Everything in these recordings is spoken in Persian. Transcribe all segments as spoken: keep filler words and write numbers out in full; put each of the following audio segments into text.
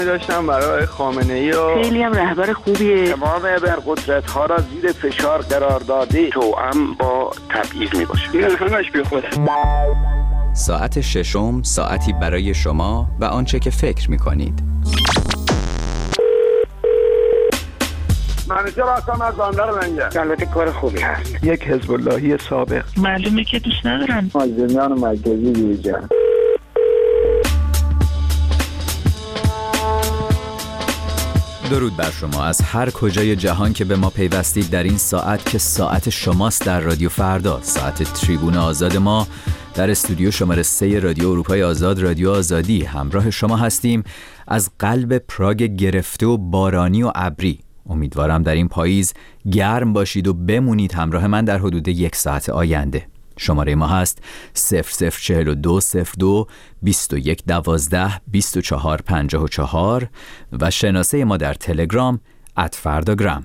داشتم برای خامنه‌ای و خیلی هم رهبر خوبیه. تمام ابرقدرت‌ها را زیر فشار قرار داده، توأم با تبعیض میباشه. این همش بی خوده. ساعت ششم، ساعتی برای شما و آنچه که فکر می‌کنید. منیجر هستم از بندر منجر. البته کار خوبی هست. یک حزب اللهی سابق. معلومه که دوست ندارن. مازندران مرکزی دیجا. درود بر شما از هر کجای جهان که به ما پیوستید در این ساعت که ساعت شماست در رادیو فردا، ساعت تریبون آزاد ما در استودیو شماره سه رادیو اروپای آزاد، رادیو آزادی. همراه شما هستیم از قلب پراگ گرفته و بارانی و ابری. امیدوارم در این پاییز گرم باشید و بمونید همراه من در حدود یک ساعت آینده. شماره ما هست صفر صفر چهل و دو صفر دو بیست و یک دوازده بیست و چهار پنجاه و چهار و شناسه ما در تلگرام ات فرداگرام.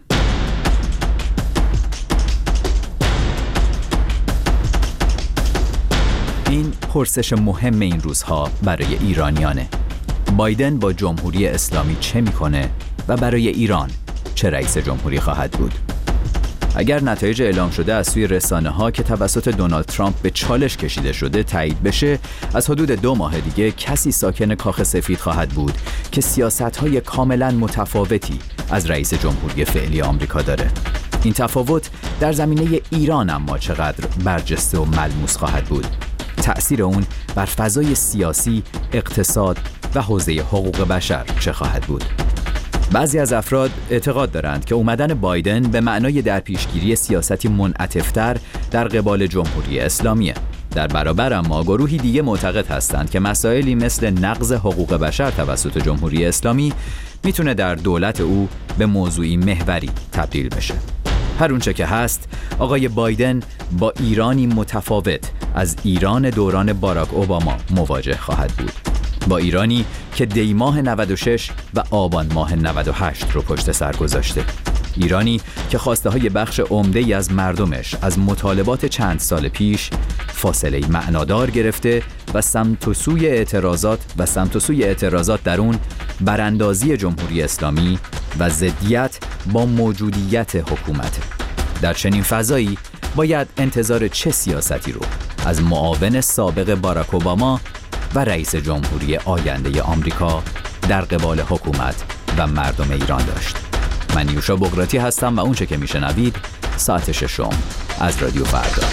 این پرسش مهم این روزها برای ایرانیانه: بایدن با جمهوری اسلامی چه میکنه و برای ایران چه رئیس جمهوری خواهد بود؟ اگر نتایج اعلام شده از سوی رسانه‌ها که توسط دونالد ترامپ به چالش کشیده شده تایید بشه، از حدود دو ماه دیگه کسی ساکن کاخ سفید خواهد بود که سیاست‌های کاملاً متفاوتی از رئیس جمهوری فعلی آمریکا داره. این تفاوت در زمینه ایران اما چقدر برجسته و ملموس خواهد بود؟ تأثیر اون بر فضای سیاسی، اقتصاد و حوزه حقوق بشر چه خواهد بود؟ بعضی از افراد اعتقاد دارند که اومدن بایدن به معنای در پیشگیری سیاستی منعطف‌تر در قبال جمهوری اسلامیه. در برابر اما گروهی دیگه معتقد هستند که مسائلی مثل نقض حقوق بشر توسط جمهوری اسلامی میتونه در دولت او به موضوعی محوری تبدیل بشه. هر اونچه که هست، آقای بایدن با ایرانی متفاوت از ایران دوران باراک اوباما مواجه خواهد بود. با ایرانی که دی ماه نود و شش و آبان ماه نود و هشت رو پشت سر گذاشته. ایرانی که خواسته های بخش عمده‌ای از مردمش از مطالبات چند سال پیش فاصله معنادار گرفته و سمت و سوی اعتراضات و سمت و سوی اعتراضات در اون براندازی جمهوری اسلامی و ضدیت با موجودیت حکومت. در چنین فضایی باید انتظار چه سیاستی رو از معاون سابق باراک اوباما و رئیس جمهوری آینده آمریکا در قبال حکومت و مردم ایران داشت؟ من نیوشا بغراتی هستم و اونچه که میشنوید ساعت ششم از رادیو فردا.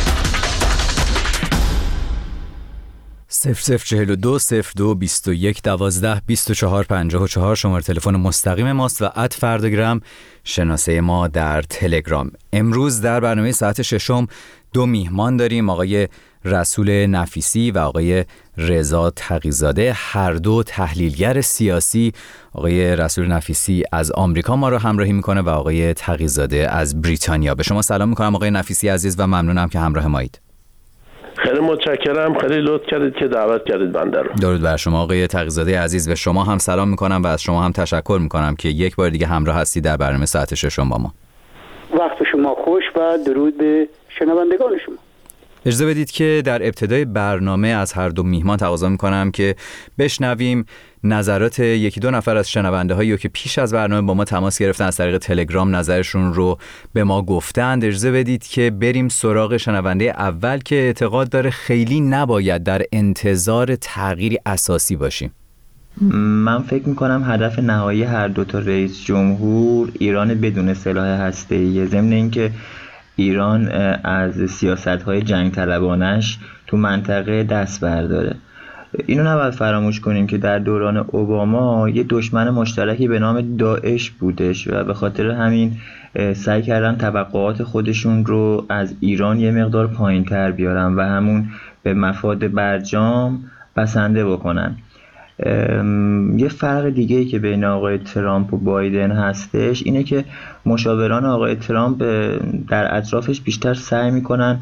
صفر صفر چهل و دو صفر دو بیست و یک دوازده بیست و چهار پنجاه و چهار شماره تلفن مستقیم ماست و ات فرداگرام شناسه ما در تلگرام. امروز در برنامه ساعت ششم دو میهمان داریم، آقای رسول نفیسی و آقای رضا تقی‌زاده، هر دو تحلیلگر سیاسی. آقای رسول نفیسی از آمریکا ما رو همراهی میکنه و آقای تقی‌زاده از بریتانیا. به شما سلام میکنم آقای نفیسی عزیز و ممنونم که همراه مایید. خیلی متشکرم، خیلی لطف کردید که دعوت کردید بنده رو. درود بر شما آقای تقی‌زاده عزیز. به شما هم سلام میکنم و از شما هم تشکر میکنم که یک بار دیگه همراه هستید در برنامه ساعت ششم با ما. وقت شما خوش و درود به شنوندگان شما. اجازه بدید که در ابتدای برنامه از هر دو میهمان تقاضا میکنم که بشنویم نظرات یکی دو نفر از شنونده هایی که پیش از برنامه با ما تماس گرفتن، از طریق تلگرام نظرشون رو به ما گفتند. اجازه بدید که بریم سراغ شنونده اول که اعتقاد داره خیلی نباید در انتظار تغییری اساسی باشیم. من فکر میکنم هدف نهایی هر دو تا رئیس جمهور ایران بدون سلاح هسته‌ای، ضمن اینکه ایران از سیاست‌های جنگ طلبانش تو منطقه دست برداره. اینو نباید فراموش کنیم که در دوران اوباما یه دشمن مشترکی به نام داعش بودش و به خاطر همین سعی کردن توقعات خودشون رو از ایران یه مقدار پایین‌تر بیارن و همون به مفاد برجام بسنده بکنن. یه فرق دیگه‌ای که بین آقای ترامپ و بایدن هستش اینه که مشاوران آقای ترامپ در اطرافش بیشتر سعی میکنن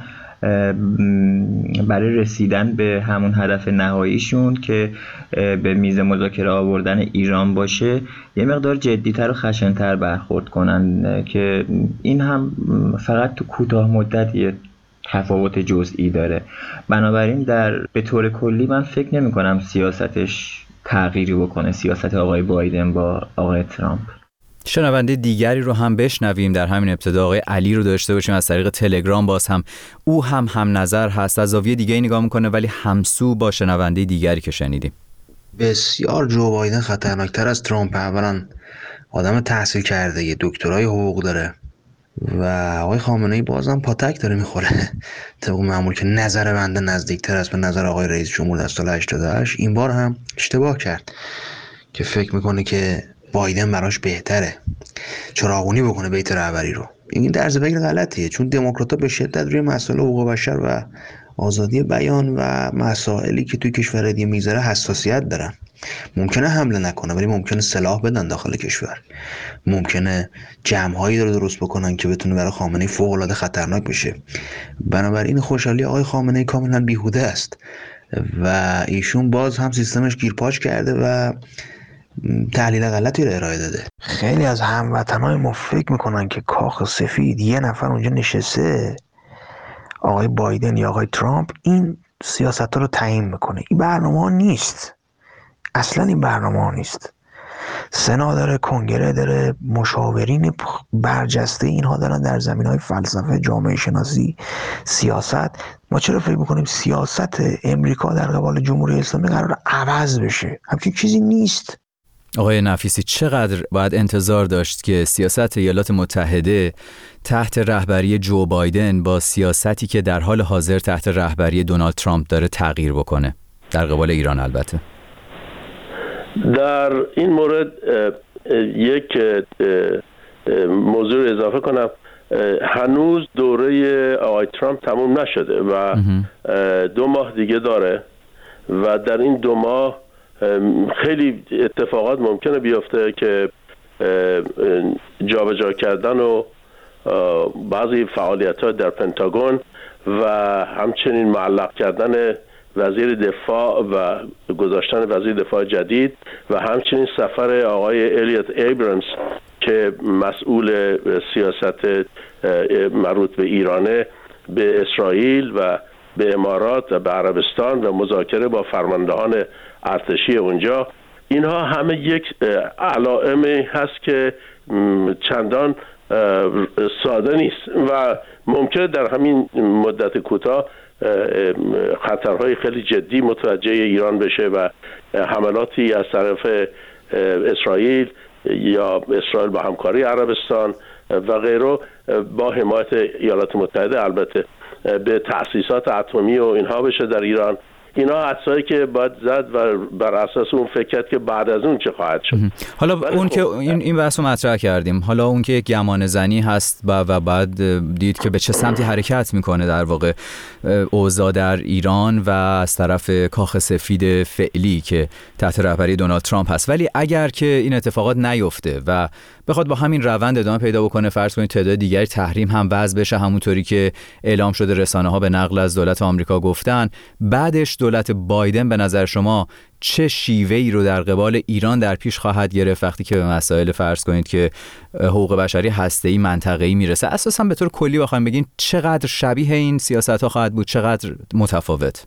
برای رسیدن به همون هدف نهاییشون که به میز مذاکره آوردن ایران باشه یه مقدار جدی‌تر و خشن‌تر برخورد کنن که این هم فقط تو کوتاه مدت یه تفاوت جزئی داره. بنابراین در به طور کلی من فکر نمی کنم سیاستش تغییری بکنه سیاست آقای بایدن با آقای ترامپ. شنونده دیگری رو هم بشنویم. در همین ابتدا آقای علی رو داشته باشیم از طریق تلگرام. باز هم او هم هم نظر هست، از زاویه دیگه‌ای نگاه میکنه ولی همسو با شنونده دیگری که شنیدیم. بسیار جو بایدن خطرناکتر از ترامپ. اولا آدم تحصیل کرده، یه دکترای حقوق داره و آقای خامنه‌ای بازم پاتک داره میخوره طبق معمول که نظر بنده نزدیکتر است به نظر آقای رئیس جمهور در سال هشتاد و هشت. این بار هم اشتباه کرد که فکر میکنه که بایدن براش بهتره چراغونی بکنه بیت رهبری رو. این طرز فکر غلطیه، چون دموکرات‌ها به شدت روی مسائل حقوق بشر و آزادی بیان و مسائلی که توی کشور دیگه میذاره حساسیت دارن. ممکنه حمله نکنه ولی ممکنه سلاح بدن داخل کشور، ممکنه جمع‌هایی رو درست بکنن که بتونه برای خامنه‌ای فوق‌العاده خطرناک بشه. بنابراین خوشحالی آقای خامنه‌ای کاملا بیهوده است و ایشون باز هم سیستمش گیرپاچ کرده و تحلیل غلطی رو ارائه داده. خیلی از هموطنای ما فکر میکنن که کاخ سفید یه نفر اونجا نشسته، آقای بایدن یا آقای ترامپ این سیاست رو تعیین میکنه. این برنامه ها نیست، اصلا این برنامه ها نیست. سنا داره، کنگره داره، مشاورین برجسته اینها دارن در زمینهای فلسفه، جامعه شناسی، سیاست. ما چرا فکر میکنیم سیاست امریکا در قبال جمهوری اسلامی قرار عوض بشه؟ همچین چیزی نیست. آقای نفیسی، چقدر باید انتظار داشت که سیاست ایالات متحده تحت رهبری جو بایدن با سیاستی که در حال حاضر تحت رهبری دونالد ترامپ داره تغییر بکنه، در قبال ایران البته؟ در این مورد یک موضوع اضافه کنم. هنوز دوره آقای ترامپ تموم نشده و دو ماه دیگه داره و در این دو ماه خیلی اتفاقات ممکنه بیفته که جابجا کردن و بعضی فعالیت‌ها در پنتاگون و همچنین معلق کردن وزیر دفاع و گذاشتن وزیر دفاع جدید و همچنین سفر آقای الیوت ایبرامز که مسئول سیاست مربوط به ایرانه به اسرائیل و به امارات و به عربستان و مذاکره با فرماندهان ارتشی اونجا، اینها همه یک علائمی هست که چندان ساده نیست و ممکنه در همین مدت کوتاه خطرهای خیلی جدی متوجه ایران بشه و حملاتی از طرف اسرائیل یا اسرائیل با همکاری عربستان و غیره با حمایت ایالات متحده البته به تأسیسات اتمی و اینها بشه در ایران. اینا حدسایی که باید زد و بر اساس اون فکر کرد که بعد از اون چه خواهد شد. حالا اون که این این بحث رو مطرح کردیم، حالا اون که یک گمان زنی هست و و بعد دید که به چه سمتی حرکت میکنه در واقع اوضاع در ایران و از طرف کاخ سفید فعلی که تحت رهبری دونالد ترامپ هست. ولی اگر که این اتفاقات نیفته و بخواد با همین روند ادامه پیدا بکنه، فرض کنید تعداد دیگری تحریم هم وضع بشه همونطوری که اعلام شده، رسانه‌ها به نقل از دولت آمریکا گفتن، بعدش دولت بایدن به نظر شما چه شیوه‌ای رو در قبال ایران در پیش خواهد گرفت وقتی که به مسائل فرض کنید که حقوق بشری هسته‌ای منطقه‌ای میرسه؟ اساساً به طور کلی بخوایم بگین چقدر شبیه این سیاست‌ها خواهد بود، چقدر متفاوت؟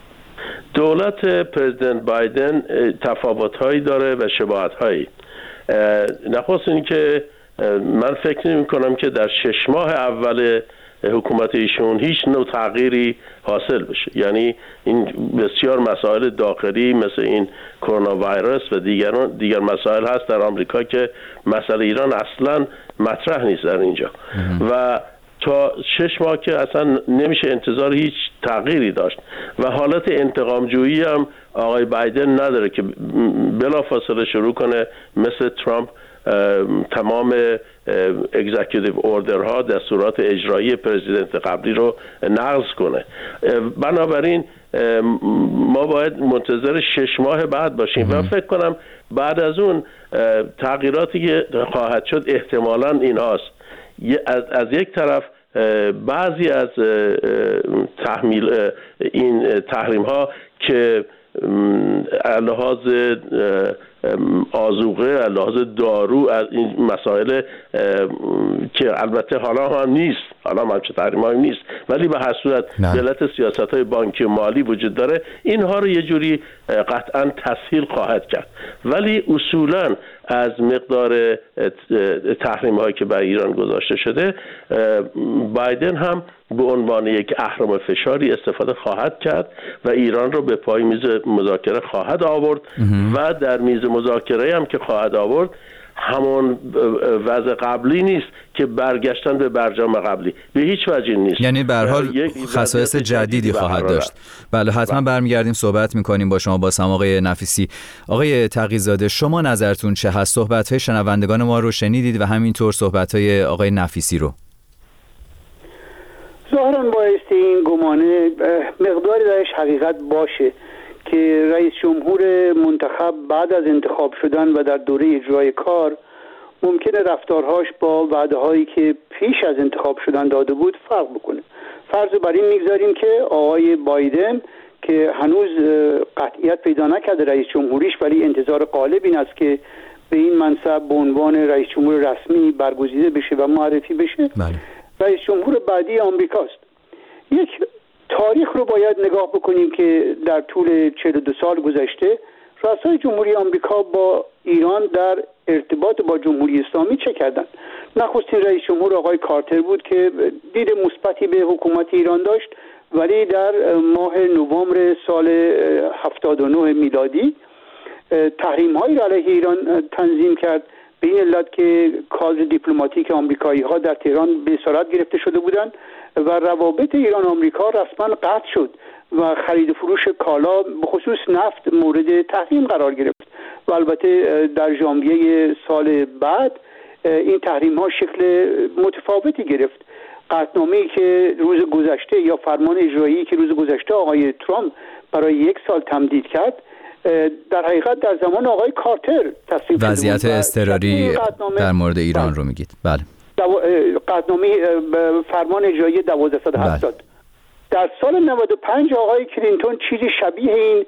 دولت پرزیدنت بایدن تفاوت‌هایی داره و شباهت‌هایی. نخواست این که من فکر نمی کنم که در شش ماه اول حکومت ایشون هیچ نوع تغییری حاصل بشه. یعنی این بسیار مسائل داخلی مثل این کرونا ویروس و دیگر دیگر مسائل هست در آمریکا که مسئله ایران اصلا مطرح نیست در اینجا و تا شش ماه که اصلا نمیشه انتظار هیچ تغییری داشت و حالت انتقام جویی هم آقای بایدن نداره که بلافاصله شروع کنه مثل ترامپ تمام اگزیکیتیو اوردرها، دستورات اجرایی پرزیدنت قبلی رو نقض کنه. بنابراین ما باید منتظر شش ماه بعد باشیم و فکر کنم بعد از اون تغییراتی که خواهد شد احتمالاً این هاست. از, از یک طرف بعضی از تحمیل این تحریم ها که لحاظ آذوقه، لحاظ دارو، از این مسائل که البته حالا هم نیست حالا هم همچه تحریم‌هایی نیست، ولی به هر صورت به علت سیاست‌های بانکی و مالی وجود داره، اینها رو یه جوری قطعاً تسهیل خواهد کرد. ولی اصولاً از مقدار تحریم‌هایی که بر ایران گذاشته شده، بایدن هم به عنوان یک اهرم فشاری استفاده خواهد کرد و ایران رو به پای میز مذاکره خواهد آورد و در میز مذاکره هم که خواهد آورد همون وضع قبلی نیست که برگشتن به برجام قبلی، به هیچ وجه نیست. یعنی به هر حال خصایص جدیدی خواهد داشت. بله حتما برمیگردیم صحبت میکنیم با شما با سم آقای نفیسی. آقای تقی‌زاده، شما نظرتون چه هست؟ صحبت‌های شنوندگان ما رو شنیدید و همینطور صحبت‌های آقای نفیسی رو. ظاهراً بایستی این گمانه مقداری درش حقیقت باشه که رئیس جمهور منتخب بعد از انتخاب شدن و در دوره اجرای کار ممکنه رفتارهاش با وعده‌هایی که پیش از انتخاب شدن داده بود فرق بکنه. فرض بر این میگذاریم که آقای بایدن که هنوز قطعیت پیدا نکرده رئیس جمهوریش، ولی انتظار غالب این است که به این منصب به عنوان رئیس جمهور رسمی برگزیده بشه و معرفی بشه. بله. رئیس جمهور بعدی آمریکاست. یک تاریخ رو باید نگاه بکنیم که در طول چهل و دو سال گذشته رؤسای جمهوری آمریکا با ایران در ارتباط با جمهوری اسلامی چه کردن. نخستین رئیس جمهور آقای کارتر بود که دید مثبتی به حکومت ایران داشت، ولی در ماه نوامبر سال هفتاد و نه میلادی تحریم هایی را علیه ایران تنظیم کرد، به این علت که کادر دیپلماتیک آمریکایی ها در تهران به اسارت گرفته شده بودند و روابط ایران آمریکا رسما قطع شد و خرید و فروش کالا به خصوص نفت مورد تحریم قرار گرفت و البته در ژانویه سال بعد این تحریم ها شکل متفاوتی گرفت. قطعنامه‌ای که روز گذشته یا فرمان اجرایی که روز گذشته آقای ترامپ برای یک سال تمدید کرد در حقیقت در زمان آقای کارتر تصویب شده. وضعیت اضطراری در مورد ایران رو میگید؟ بله. قطعنامه فرمان اجرایی دوازده هفتاد. بله. در سال نود و پنج آقای کلینتون چیزی شبیه این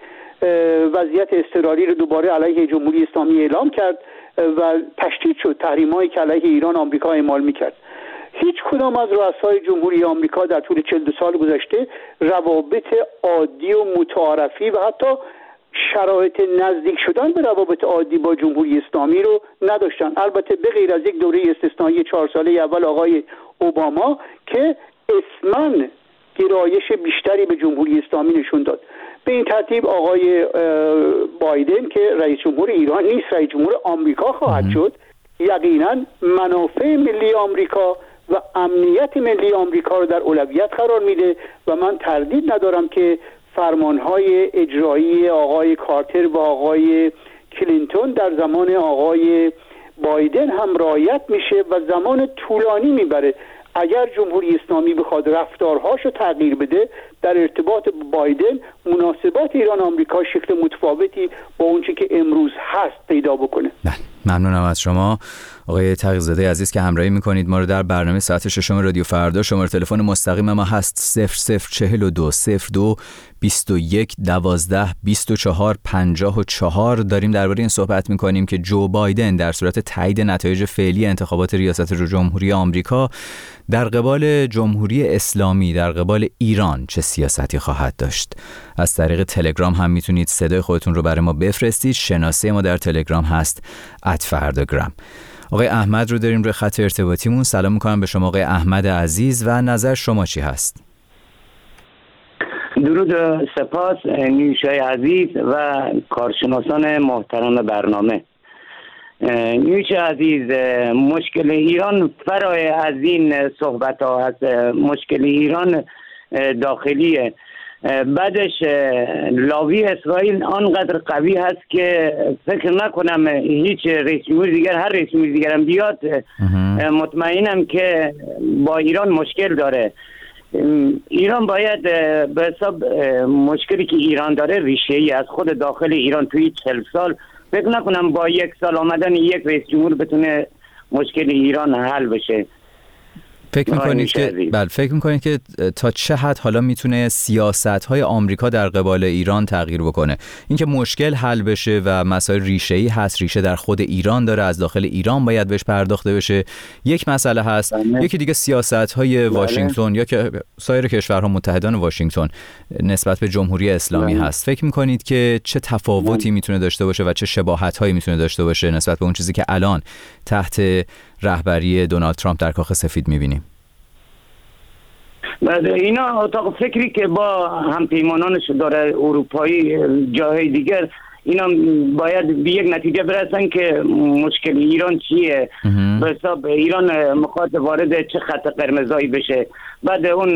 وضعیت اضطراری رو دوباره علیه جمهوری اسلامی اعلام کرد و تشدید شد تحریم‌هایی که علیه ایران آمریکا اعمال می‌کرد. هیچ کدام از رؤسای جمهوری آمریکا در طول چهل و دو سال گذشته روابط عادی و متعارفی و حتی شرایط نزدیک شدن به روابط عادی با جمهوری اسلامی رو نداشتن، البته به غیر از یک دوره استثنایی چهار ساله اول آقای اوباما که اسماً گرایش بیشتری به جمهوری اسلامی نشون داد. به این ترتیب آقای بایدن که رئیس جمهور ایران نیست، رئیس جمهور آمریکا خواهد شد، یقینا منافع ملی آمریکا و امنیت ملی آمریکا رو در اولویت قرار میده و من تردید ندارم که فرمانهای اجرایی آقای کارتر و آقای کلینتون در زمان آقای بایدن هم رعایت میشه و زمان طولانی میبره. اگر جمهوری اسلامی بخواد رفتارهاشو تغییر بده در ارتباط با بایدن، مناسبات ایران آمریکا شکل متفاوتی با اونچه که امروز هست پیدا بکنه. ممنونم از شما آقای تقی‌زاده عزیز که همراهی میکنید ما رو در برنامه ساعت ششم رادیو فردا. شماره تلفن مستقیم ما هست صفر صفر چهل و دو صفر دو بیست و یک دوازده بیست و چهار پنجاه و چهار. داریم درباره این صحبت میکنیم که جو بایدن در صورت تایید نتایج فعلی انتخابات ریاست جمهوری آمریکا در قبال جمهوری اسلامی، در قبال ایران چه سیاستی خواهد داشت. از طریق تلگرام هم میتونید صدای خودتون رو برای ما بفرستید. شناسه ما در تلگرام هست ات فرداگرام. آقای احمد رو داریم روی خط ارتباطیمون. سلام میکنم به شما آقای احمد عزیز و نظر شما چی هست؟ درود و سپاس نیوشای عزیز و کارشناسان محترم برنامه. نیوش عزیز، مشکل ایران فرای از این صحبت ها هست. مشکل ایران داخلیه، بعدش لاوی اسرائیل آنقدر قوی هست که فکر نکنم هیچ رئیس جمهور دیگر، هر رئیس جمهور دیگر هم بیاد، مطمئنم که با ایران مشکل داره. ایران باید به حساب مشکلی که ایران داره ریشه ای از خود داخل ایران توی چهل سال، فکر نکنم با یک سال آمدن یک رئیس جمهور بتونه مشکل ایران حل بشه. فکر می‌کنید که بله فکر می‌کنید که تا چه حد حالا میتونه سیاست‌های آمریکا در قبال ایران تغییر بکنه؟ اینکه مشکل حل بشه و مسائل ریشه‌ای هست، ریشه در خود ایران داره، از داخل ایران باید بهش پرداخته بشه، یک مسئله هست. بله. یکی دیگه سیاست‌های واشنگتن بله. یا که سایر کشورها متحدان واشنگتن نسبت به جمهوری اسلامی بله. هست. فکر می‌کنید که چه تفاوتی بله. میتونه داشته باشه و چه شباهت‌هایی میتونه داشته باشه نسبت به اون چیزی که الان تحت رهبری دونالد ترامپ در کاخ سفید می‌بینیم؟ بعد اینا اتاق فکری که با همپیمانانش داره اروپایی جاهای دیگر، اینا باید به یک نتیجه برسن که مشکل ایران چیه، به حساب ایران میخواد وارد چه خط قرمزایی بشه. بعد اون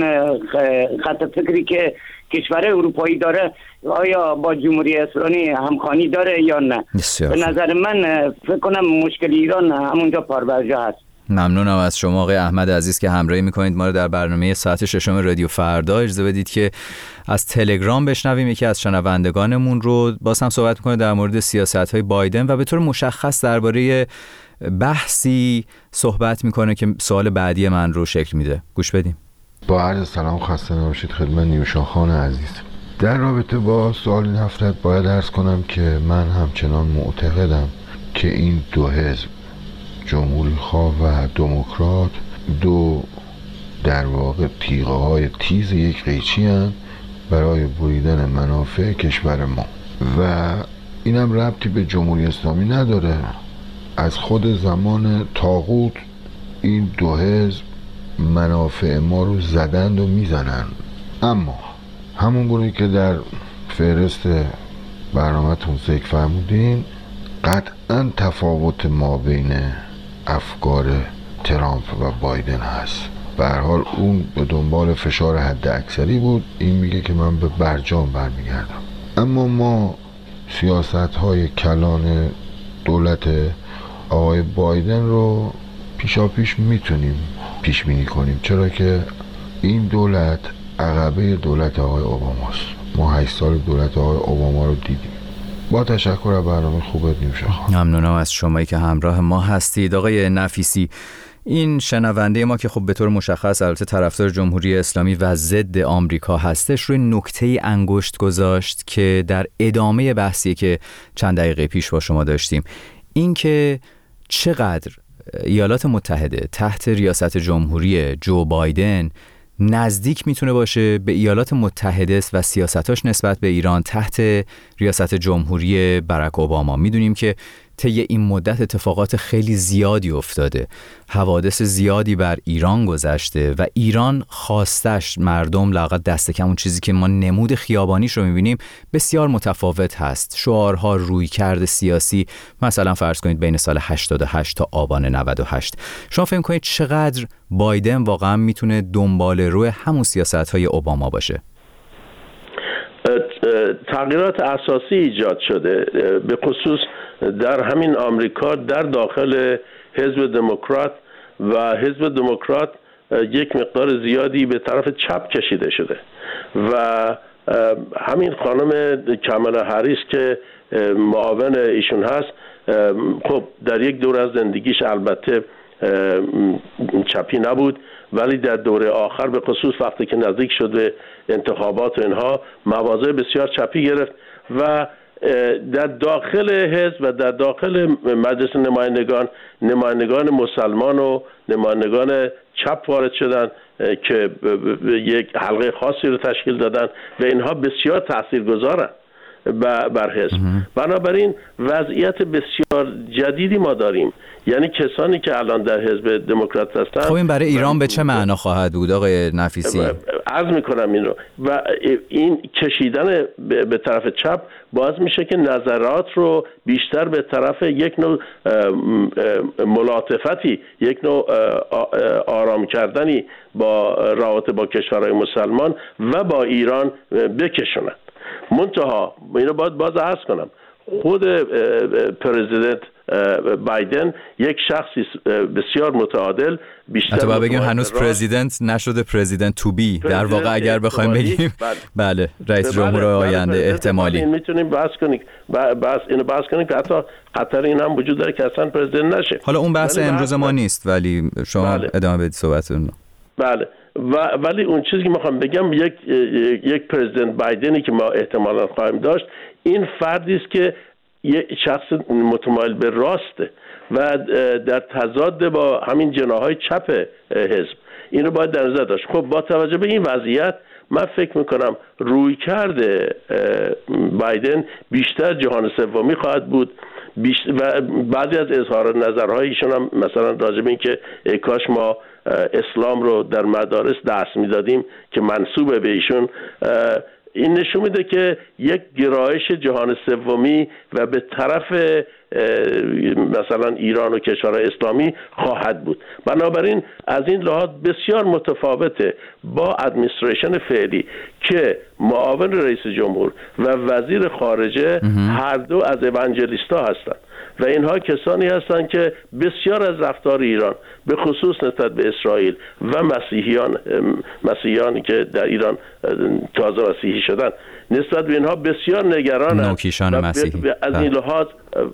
خط فکری که کشور اروپایی داره آیا با جمهوری اسلامی همخوانی داره یا نه؟ به نظر من فکر کنم مشکل ایران همونجا پاربرجا هست. ممنونم از شما آقای احمد عزیز که همراهی میکنید ما رو در برنامه ساعت ششم رادیو فردا. اجازه بدید که از تلگرام بشنویم یکی از شنوندگانمون رو، باز هم صحبت میکنه در مورد سیاست‌های بایدن و به طور مشخص درباره بحثی صحبت میکنه که سوال بعدی من رو شکل میده. گوش بدیم. با عرض سلام خسته نباشید خدمت نیوشا خان عزیز. در رابطه با سوال این هفته باید عرض کنم که من همچنان معتقدم که این دو حزب جمهوری خواه و دموکرات دو در واقع تیغه های تیز یک قیچی هستند برای بریدن منافع کشور ما و اینم ربطی به جمهوری اسلامی نداره. از خود زمان طاغوت این دو حزب منافع ما رو زدند و میزنند. اما همون گونه که در فهرست برنامه‌تون ذکر فرمودین، قطعا تفاوت ما بین افکار ترامپ و بایدن هست. به هر حال اون به دنبال فشار حد اکثری بود، این میگه که من به برجام برمیگردم. اما ما سیاست های کلان دولت آقای بایدن رو پیشا پیش میتونیم پیش بینی کنیم، چرا که این دولت عقبه دولت آقای اوباماست. ما هشت سال دولت آقای اوباما رو دیدیم. با تشکر از برنامه خوبت نیوشا خان. ممنونم از شمایی که همراه ما هستید. آقای نفیسی، این شنونده ما که خب به طور مشخص البته طرفدار جمهوری اسلامی و ضد آمریکا هستش، روی نکته‌ای انگشت گذاشت که در ادامه بحثی که چند دقیقه پیش با شما داشتیم، این که چقدر ایالات متحده تحت ریاست جمهوری جو بایدن نزدیک میتونه باشه به ایالات متحده و سیاستاش نسبت به ایران تحت ریاست جمهوری براک اوباما. میدونیم که طی این مدت اتفاقات خیلی زیادی افتاده، حوادث زیادی بر ایران گذشته و ایران خواستش مردم لااقل دست کم اون چیزی که ما نمود خیابانیش رو میبینیم بسیار متفاوت هست. شعارها، رویکرد سیاسی، مثلا فرض کنید بین سال هشتاد و هشت تا آبان نود و هشت، شما فکر کنید چقدر بایدن واقعا میتونه دنبال روی همون سیاست‌های اوباما باشه؟ تغییرات اساسی ایجاد شده، به خصوص در همین آمریکا در داخل حزب دموکرات و حزب دموکرات یک مقدار زیادی به طرف چپ کشیده شده و همین خانم کامالا هریس که معاون ایشون هست، خب در یک دوره از زندگیش البته چپی نبود، ولی در دوره آخر به خصوص وقتی که نزدیک شد به انتخابات و اینها مواضع بسیار چپی گرفت و در داخل حزب و در داخل مجلس نمایندگان نمایندگان مسلمان و نمایندگان چپ وارد شدن که یک حلقه خاصی رو تشکیل دادن و اینها بسیار تاثیرگذارن بر حزب. بنابراین وضعیت بسیار جدیدی ما داریم، یعنی کسانی که الان در حزب دموکرات هستن. خب این برای ایران به چه معنا خواهد بود آقای نفیسی؟ عرض میکنم این رو، و این کشیدن به طرف چپ باعث میشه که نظرات رو بیشتر به طرف یک نوع ملاطفتی، یک نوع آرام کردنی با رابطه با کشورهای مسلمان و با ایران بکشونن. منتها اینو باید باز عرض کنم، خود پرزیدنت بایدن یک شخصی بسیار متعادل، بیشتر حتی باید بگیم هنوز پرزیدنت نشده، پرزیدنت تو بی در واقع اگر بخوایم بگیم. بله رئیس جمهور آینده احتمالی. این میتونیم بحث کنیم، بحث اینو بحث کنیم که حتی خطر این هم وجود داره که اصلا پرزیدنت نشه. حالا اون بحث امروز ما نیست، ولی شما بله. ادامه بدید صحبتتون. بله و ولی اون چیزی که میخوام بگم یک یک پرزیدنت بایدنی که ما احتمالاً خواهیم داشت این فردی است که یک شخص متمایل به راسته و در تضاد با همین جناح‌های چپ حزب. اینو باید در نظر داشت. خب با توجه به این وضعیت من فکر میکنم روی کرده بایدن بیشتر جهان سومی خواهد بود و بعضی از اظهار نظرهای ایشون هم مثلا راجع به این که کاش ما اسلام رو در مدارس درس میدادیم که منسوب به ایشون، این نشون میده که یک گرایش جهان سومی و به طرف مثلا ایران و کشورهای اسلامی خواهد بود. بنابراین از این لحاظ بسیار متفاوته با ادمنستریشن فعلی که معاون رئیس جمهور و وزیر خارجه هر دو از اونجلیستا هستند و اینها کسانی هستند که بسیار از رفتار ایران به خصوص نسبت به اسرائیل و مسیحیان مسیحیانی که در ایران تازه مسیحی شدن نسبت به اینها بسیار نگرانند. نوکیشان مسیحی از این لحاظ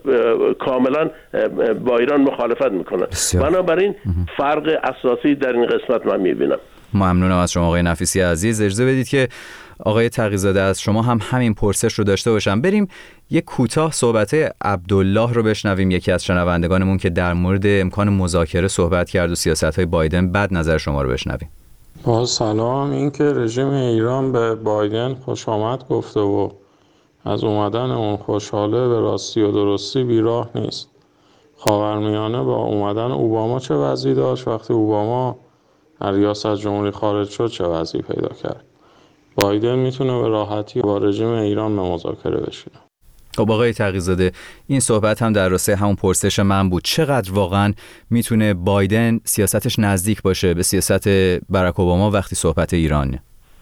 کاملا با ایران مخالفت میکنن. بنابراین فرق اساسی در این قسمت من میبینم. ممنونم از شما آقای نفیسی عزیز. اجازه بدید که آقای تقی‌زاده از شما هم همین پرسش رو داشته باشم. بریم یک کوتاه صحبت عبدالله رو بشنویم، یکی از شنوندگانمون که در مورد امکان مذاکره صحبت کرد و سیاست‌های بایدن. بعد نظر شما رو بشنویم. با سلام. این که رژیم ایران به بایدن خوش آمد گفته و از اومدن اون خوشحاله به راستی و درستی بیراه نیست. خاورمیانه با اومدن اوباما چه وضعی داشت، وقتی اوباما از ریاست جمهوری خارج شد چه وضعی پیدا کرد. بایدن میتونه به راحتی با رژیم ایران به مذاکره بشینه. خب آقای تقی‌زاده، این صحبت هم در راسته همون پرسش من بود. چقدر واقعا میتونه بایدن سیاستش نزدیک باشه به سیاست باراک اوباما وقتی صحبت ایرانه؟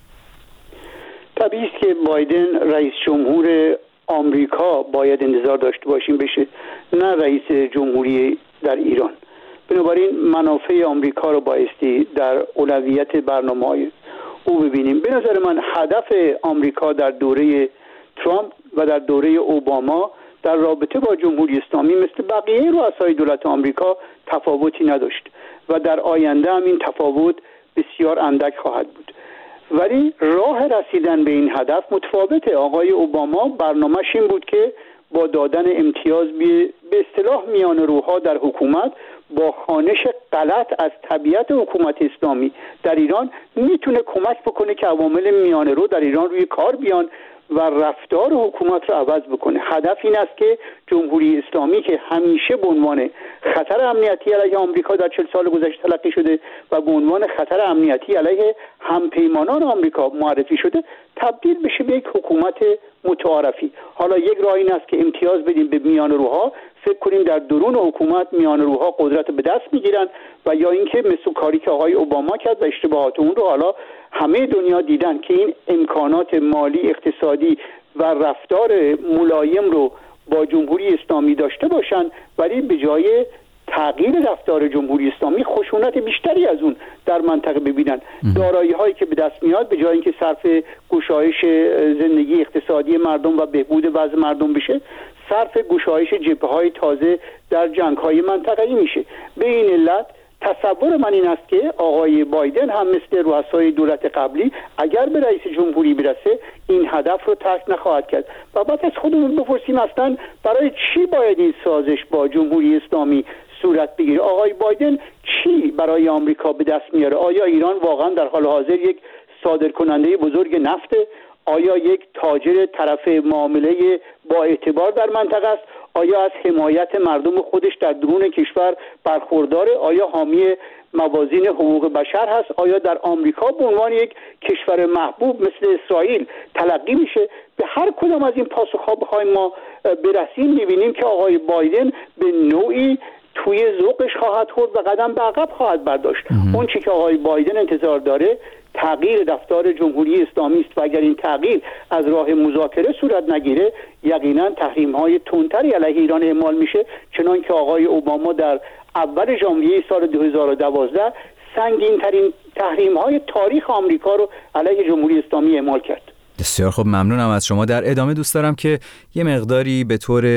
طبیعی است که بایدن رئیس جمهور آمریکا باید انتظار داشته باشیم بشه، نه رئیس جمهوری در ایران. بنابراین منافع آمریکا رو بایستی در اولویت برنامه‌های او ببینیم. به نظر من هدف آمریکا در دوره ترامپ و در دوره اوباما در رابطه با جمهوری اسلامی مثل بقیه رؤسای دولت آمریکا تفاوتی نداشت و در آینده هم این تفاوت بسیار اندک خواهد بود. ولی راه رسیدن به این هدف متفاوته. آقای اوباما برنامه‌ش این بود که با دادن امتیاز به اصطلاح میانه‌روها در حکومت با خوانش غلط از طبیعت حکومت اسلامی در ایران میتونه کمک بکنه که عوامل میانه‌رو در ایران روی کار بیان و رفتار حکومت رو عوض بکنه. هدف این است که جمهوری اسلامی که همیشه به عنوان خطر امنیتی علیه آمریکا در چهل سال گذشته تلقی شده و به عنوان خطر امنیتی علیه همپیمانان آمریکا معرفی شده تبدیل بشه به یک حکومت متعارفی. حالا یک راه این است که امتیاز بدیم به میانه‌روها، فکر کنیم در درون حکومت میانه‌روها قدرت به دست میگیرن، و یا اینکه مثل کاری که آقای اوباما کرد و اشتباهات اون رو حالا همه دنیا دیدن که این امکانات مالی اقتصادی و رفتار ملایم رو با جمهوری اسلامی داشته باشن، ولی به جای تغییر رفتار جمهوری اسلامی خشونت بیشتری از اون در منطقه ببینن. دارایی هایی که به دست میاد به جای اینکه صرف گشایش زندگی اقتصادی مردم و بهبود وضع مردم بشه، صرف گشایش جبهه‌های تازه در جنگ‌های منطقه‌ای میشه. به این علت تصور من این است که آقای بایدن هم مثل رؤسای دولت قبلی اگر به رئیس جمهوری برسه این هدف رو ترک نخواهد کرد. و بعد از خودمون بپرسیم اصلا برای چی باید این سازش با جمهوری اسلامی صورت بگیره؟ آقای بایدن چی برای آمریکا به دست میاره؟ آیا ایران واقعا در حال حاضر یک صادرکننده بزرگ نفته؟ آیا یک تاجر طرف معامله با اعتبار در منطقه است؟ آیا از حمایت مردم خودش در درون کشور برخورداره؟ آیا حامی موازین حقوق بشر هست؟ آیا در آمریکا به عنوان یک کشور محبوب مثل اسرائیل تلقی میشه؟ به هر کدام از این پاسخها بخوایم ما برسیم میبینیم که آقای بایدن به نوعی توی ذوقش خواهد خورد و قدم به عقب خواهد برداشت. اون چی که آقای بایدن انتظار داره تغییر رفتار جمهوری اسلامی است و اگر این تغییر از راه مذاکره صورت نگیره یقینا تحریم‌های تندتری علیه ایران اعمال میشه، چنان که آقای اوباما در اول ژانویه سال دو هزار و دوازده سنگین‌ترین تحریم‌های تاریخ آمریکا رو علیه جمهوری اسلامی اعمال کرد. بسیار خب، ممنونم از شما. در ادامه دوست دارم که یه مقداری به طور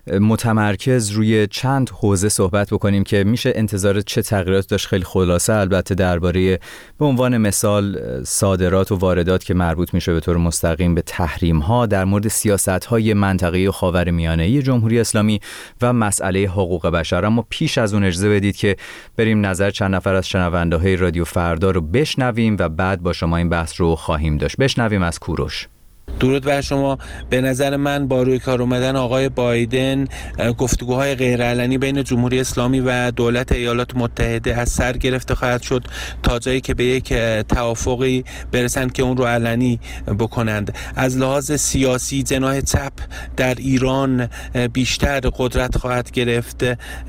متمرکز روی چند حوزه صحبت بکنیم که میشه انتظار چه تغییرات داشت. خیلی خلاصه البته درباره به عنوان مثال صادرات و واردات که مربوط میشه به طور مستقیم به تحریم ها، در مورد سیاست های منطقه خاورمیانه جمهوری اسلامی و مسئله حقوق بشر. اما پیش از اون اجازه بدید که بریم نظر چند نفر از شنونده های رادیو فردا رو بشنویم و بعد با شما این بحث رو خواهیم داشت. بشنویم از کوروش. درود بر شما. به نظر من با روی کار اومدن آقای بایدن گفتگوهای غیرعلنی بین جمهوری اسلامی و دولت ایالات متحده از سر گرفته خواهد شد تا جایی که به یک توافقی برسند که اون رو علنی بکنند. از لحاظ سیاسی جناح چپ در ایران بیشتر قدرت خواهد گرفت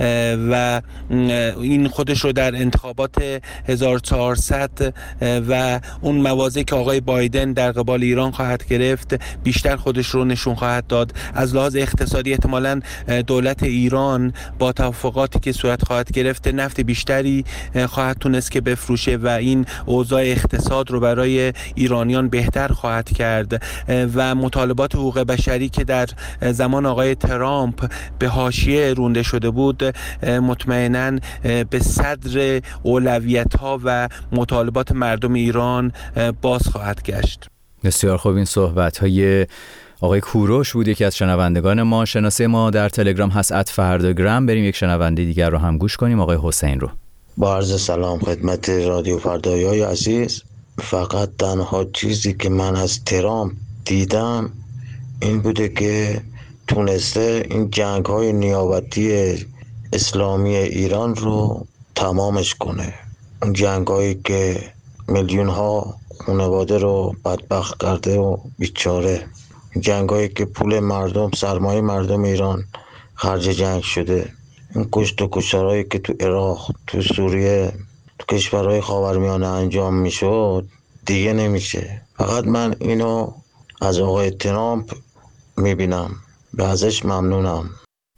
و این خودش رو در انتخابات هزار و چهارصد و اون مواضعی که آقای بایدن در قبال ایران خواهد گرفت بیشتر خودش رو نشون خواهد داد. از لحاظ اقتصادی احتمالاً دولت ایران با توافقاتی که صورت خواهد گرفت نفت بیشتری خواهد تونست که بفروشه و این اوضاع اقتصاد رو برای ایرانیان بهتر خواهد کرد و مطالبات حقوق بشری که در زمان آقای ترامپ به حاشیه رونده شده بود مطمئناً به صدر اولویت‌ها و مطالبات مردم ایران باز خواهد گشت. بسیار خوب. این صحبت‌های آقای کوروش بود، یکی از شنوندگان ما. شناسه ما در تلگرام هست ات فرداگرام. بریم یک شنونده دیگر رو هم گوش کنیم، آقای حسین رو. با عرض سلام خدمت رادیو فردایی عزیز. فقط تنها چیزی که من از ترامپ دیدم این بوده که تونسته این جنگ‌های نیابتی اسلامی ایران رو تمامش کنه. اون جنگ‌هایی که میلیون‌ها خانواده رو بدبخت کرده و بیچاره، جنگایی که پول مردم، سرمایه مردم ایران خرج جنگ شده، این کشت و کشتارهایی که تو عراق، تو سوریه، تو کشورهای خاورمیانه انجام میشد دیگه نمیشه. فقط من اینو از آقای ترامپ میبینم و ازش ممنونم.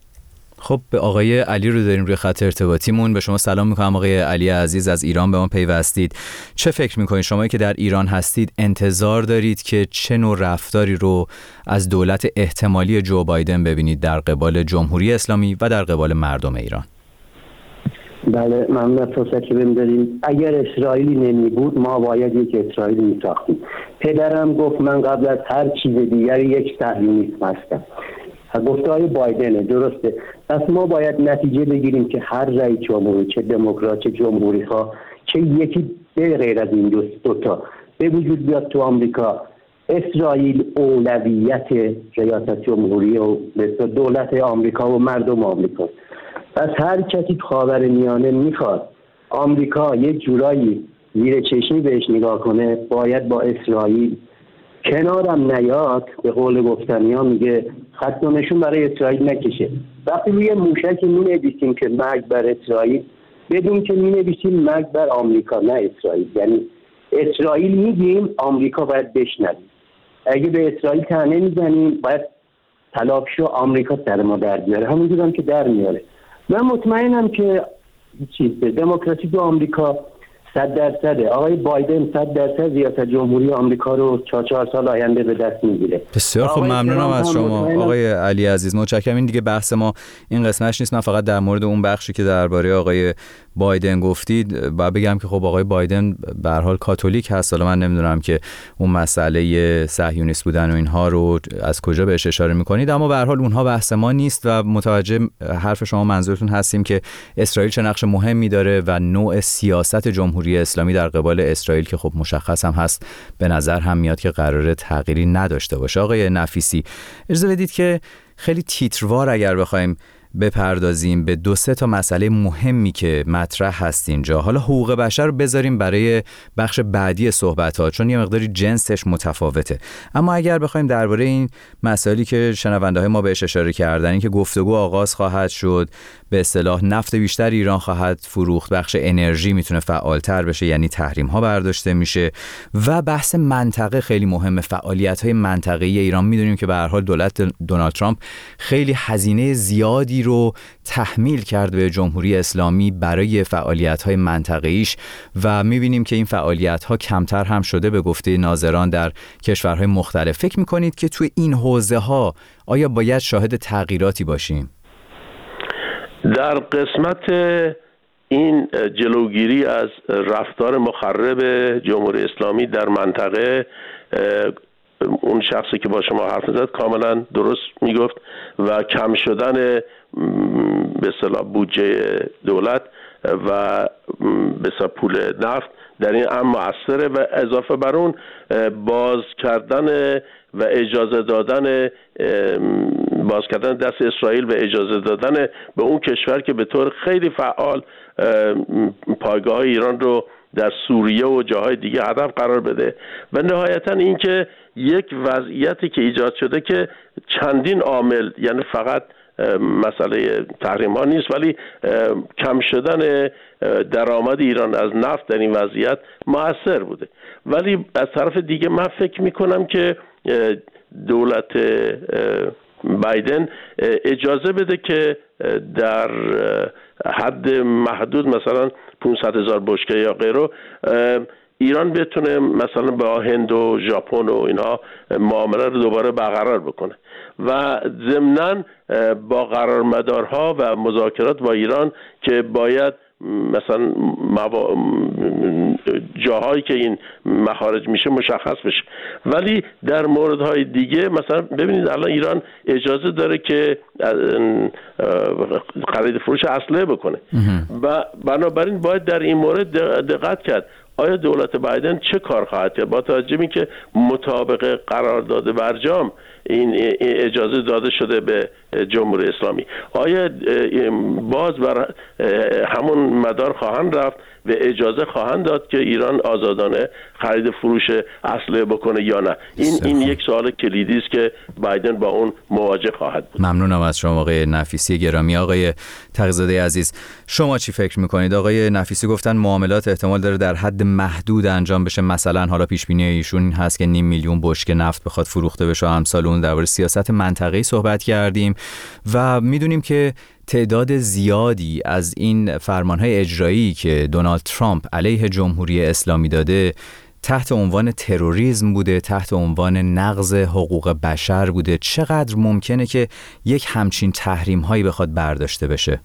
خب به آقای علی رو داریم روی خط ارتباطیمون. به شما سلام میکنم آقای علی عزیز، از ایران به ما پیوستید. چه فکر میکنید شما که در ایران هستید؟ انتظار دارید که چه نوع رفتاری رو از دولت احتمالی جو بایدن ببینید در قبال جمهوری اسلامی و در قبال مردم ایران؟ بله، ممنون از فرصتی که بهم دادین. اگر اسرائیلی نمی بود ما باید یک اسرائیل میساختیم. پدرم گفت من قبل از هر چیز دیگری یک صهیونیست هستم. گفته های بایدنه، درسته. پس ما باید نتیجه بگیریم که هر رئیس جمهور، چه دموکرات چه جمهوری ها، چه یکی به غیر از این دو تا به وجود بیاد تو آمریکا، اسرائیل اولویت ریاست جمهوری و دولت آمریکا و مردم آمریکا. پس هر کسی خاورمیانه میخواد آمریکا یک جورایی زیر چشمی بهش نگاه کنه، باید با اسرائیل کنارم نیاد. به قول گفتنی ها میگه خط و نشون برای اسرائیل نکشه. وقتی روی موشک می نویسیم که مرگ بر اسرائیل، بدون که می نویسیم مرگ بر آمریکا، نه اسرائیل. یعنی اسرائیل میگیم، آمریکا باید بشنویم. اگه به اسرائیل طعنه میزنیم باید تلافشو آمریکا سر ما در بیاره، همونجور هم که در میاره. من مطمئنم که چیز دموکراسی تو آمریکا صد درصده. آقای بایدن صد درصد ریاست جمهوری آمریکا رو چهار چهار سال آینده به دست میگیره. بسیار خوب، ممنونم از شما آقای علی عزیز، متشکرم. این دیگه بحث ما این قسمتش نیست. من فقط در مورد اون بخشی که درباره آقای بایدن گفتید باید بگم که خب آقای بایدن به هر حال کاتولیک هست. حالا من نمیدونم که اون مسئله صهیونیست بودن و اینها رو از کجا بهش اشاره میکنید، اما به هر حال اونها بحث ما نیست و متوجه حرف شما، منظورتون هستیم که اسرائیل چه نقش مهمی داره و نوع سیاست جمهوری اسلامی در قبال اسرائیل که خب مشخص هم هست، به نظر هم میاد که قراره تغییری نداشته باشه. آقای نفیسی، اجازه بدید که خیلی تیتروار اگر بخوایم بپردازیم به دو سه تا مسئله مهمی که مطرح هست اینجا. حالا حقوق بشر رو بذاریم برای بخش بعدی صحبت‌ها چون یه مقداری جنسش متفاوته، اما اگر بخوایم درباره این مسائلی که شنونده‌های ما بهش اشاره کردن، این که گفتگو آغاز خواهد شد به اصطلاح نفت بیشتر ایران خواهد فروخت، بخش انرژی میتونه فعالتر بشه، یعنی تحریم ها برداشته میشه. و بحث منطقه خیلی مهمه، فعالیت های منطقه‌ای ایران. میدونیم که به هر حال دولت دونالد ترامپ خیلی هزینه زیادی رو تحمیل کرد به جمهوری اسلامی برای فعالیت های منطقه‌ایش و میبینیم که این فعالیت ها کمتر هم شده به گفته ناظران در کشورهای مختلف. فکر میکنید که توی این حوزه ها آیا باید شاهد تغییراتی باشیم؟ در قسمت این جلوگیری از رفتار مخرب جمهوری اسلامی در منطقه، اون شخصی که با شما حرف زد کاملا درست میگفت و کم شدن به اصطلاح بودجه دولت و به اصطلاح پول نفت در این امر مؤثره و اضافه بر اون باز کردن و اجازه دادن باز کردن دست اسرائیل و اجازه دادن به اون کشور که به طور خیلی فعال پایگاه ایران رو در سوریه و جاهای دیگه هدف قرار بده و نهایتا این که یک وضعیتی که ایجاد شده که چندین عامل، یعنی فقط مسئله تحریم ها نیست ولی کم شدن درآمد ایران از نفت در این وضعیت مؤثر بوده. ولی از طرف دیگه من فکر میکنم که دولت بایدن اجازه بده که در حد محدود مثلا پانصد هزار بشکه یا غیره ایران بتونه مثلا با هند و ژاپن و اینها معامله رو دوباره برقرار بکنه و ضمناً با قرارمدارها و مذاکرات با ایران که باید مثلا موا... جاهایی که این مخارج میشه مشخص بشه. ولی در موردهای دیگه مثلا ببینید الان ایران اجازه داره که خرید فروش اسلحه بکنه و بنابراین باید در این مورد دقت کرد آیا دولت بایدن چه کار خواهد کرد با توجه به که مطابق قرارداد برجام این اجازه داده شده به جمهوری اسلامی. آیا باز بر همون مدار خواهند رفت و اجازه خواهند داد که ایران آزادانه خرید فروش اسلحه بکنه یا نه؟ این این یک سوال کلیدی است که بایدن با اون مواجه خواهد بود. ممنونم از شما آقای نفیسی گرامی. آقای تقی‌زاده عزیز، شما چی فکر میکنید؟ آقای نفیسی گفتن معاملات احتمال داره در حد محدود انجام بشه، مثلا حالا پیش بینی ایشون هست که نیم میلیون بشکه نفت بخواد فروخته بشه. امثال اون درباره سیاست منطقه‌ای صحبت کردیم و میدونیم که تعداد زیادی از این فرمانهای اجرایی که دونالد ترامپ علیه جمهوری اسلامی داده تحت عنوان تروریسم بوده، تحت عنوان نقض حقوق بشر بوده. چقدر ممکنه که یک همچین تحریم هایی بخواد برداشته بشه؟